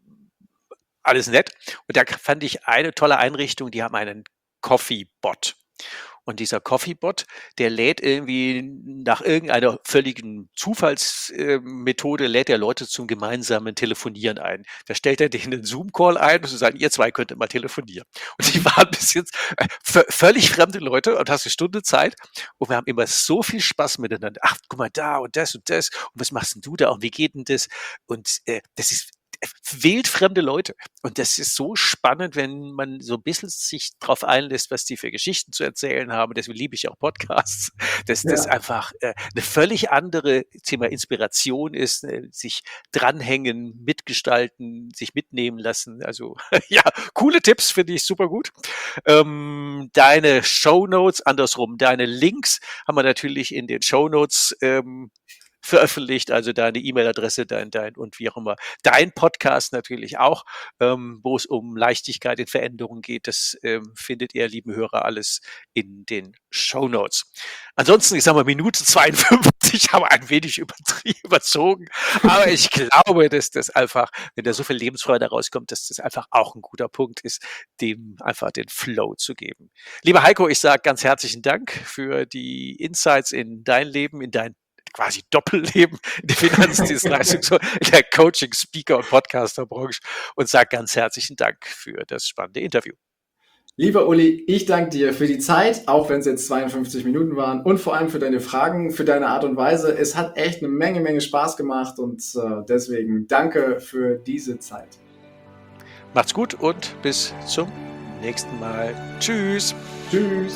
alles nett. Und da fand ich eine tolle Einrichtung, die haben einen Coffee-Bot. Und dieser Coffee-Bot, der lädt irgendwie nach irgendeiner völligen Zufallsmethode, äh, lädt er Leute zum gemeinsamen Telefonieren ein. Da stellt er denen einen Zoom-Call ein und so sagen, ihr zwei könntet mal telefonieren. Und die waren bis jetzt äh, v- völlig fremde Leute und hast eine Stunde Zeit und wir haben immer so viel Spaß miteinander. Ach, guck mal da und das und das und was machst denn du da und wie geht denn das? Und äh, das ist wildfremde Leute. Und das ist so spannend, wenn man so ein bisschen sich drauf einlässt, was die für Geschichten zu erzählen haben. Deswegen liebe ich auch Podcasts, dass das Ja. einfach äh, eine völlig andere Thema Inspiration ist, äh, sich dranhängen, mitgestalten, sich mitnehmen lassen. Also ja, coole Tipps, finde ich super gut. Ähm, deine Shownotes, andersrum, deine Links haben wir natürlich in den Shownotes ähm, veröffentlicht, also deine E-Mail-Adresse, dein, dein und wie auch immer. Dein Podcast natürlich auch, ähm, wo es um Leichtigkeit in Veränderung geht. Das ähm, findet ihr, lieben Hörer, alles in den Shownotes. Ansonsten, ich sage mal, Minute zweiundfünfzig haben wir ein wenig übertrieben, überzogen, aber ich glaube, dass das einfach, wenn da so viel Lebensfreude rauskommt, dass das einfach auch ein guter Punkt ist, dem einfach den Flow zu geben. Lieber Heiko, ich sage ganz herzlichen Dank für die Insights in dein Leben, in dein quasi Doppelleben in der Finanzdienstleistung, so in der Coaching, Speaker und Podcaster-Branche und sage ganz herzlichen Dank für das spannende Interview. Lieber Uli, ich danke dir für die Zeit, auch wenn es jetzt zweiundfünfzig Minuten waren und vor allem für deine Fragen, für deine Art und Weise. Es hat echt eine Menge, Menge Spaß gemacht und äh, deswegen danke für diese Zeit. Macht's gut und bis zum nächsten Mal. Tschüss. Tschüss.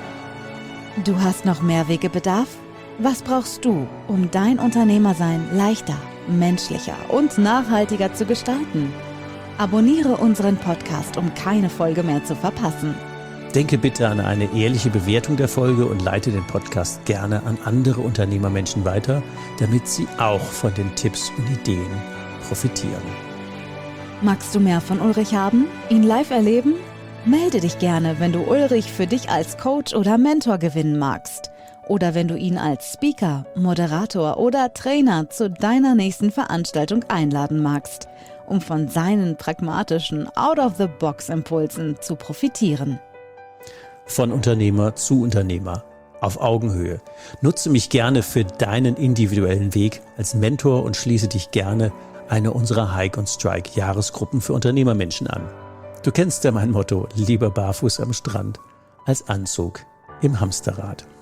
Du hast noch mehr Wegebedarf? Was brauchst du, um dein Unternehmersein leichter, menschlicher und nachhaltiger zu gestalten? Abonniere unseren Podcast, um keine Folge mehr zu verpassen. Denke bitte an eine ehrliche Bewertung der Folge und leite den Podcast gerne an andere Unternehmermenschen weiter, damit sie auch von den Tipps und Ideen profitieren. Magst du mehr von Ulrich haben? Ihn live erleben? Melde dich gerne, wenn du Ulrich für dich als Coach oder Mentor gewinnen magst. Oder wenn du ihn als Speaker, Moderator oder Trainer zu deiner nächsten Veranstaltung einladen magst, um von seinen pragmatischen Out-of-the-Box-Impulsen zu profitieren. Von Unternehmer zu Unternehmer, auf Augenhöhe. Nutze mich gerne für deinen individuellen Weg als Mentor und schließe dich gerne einer unserer Hike und Strike Jahresgruppen für Unternehmermenschen an. Du kennst ja mein Motto, lieber barfuß am Strand als Anzug im Hamsterrad.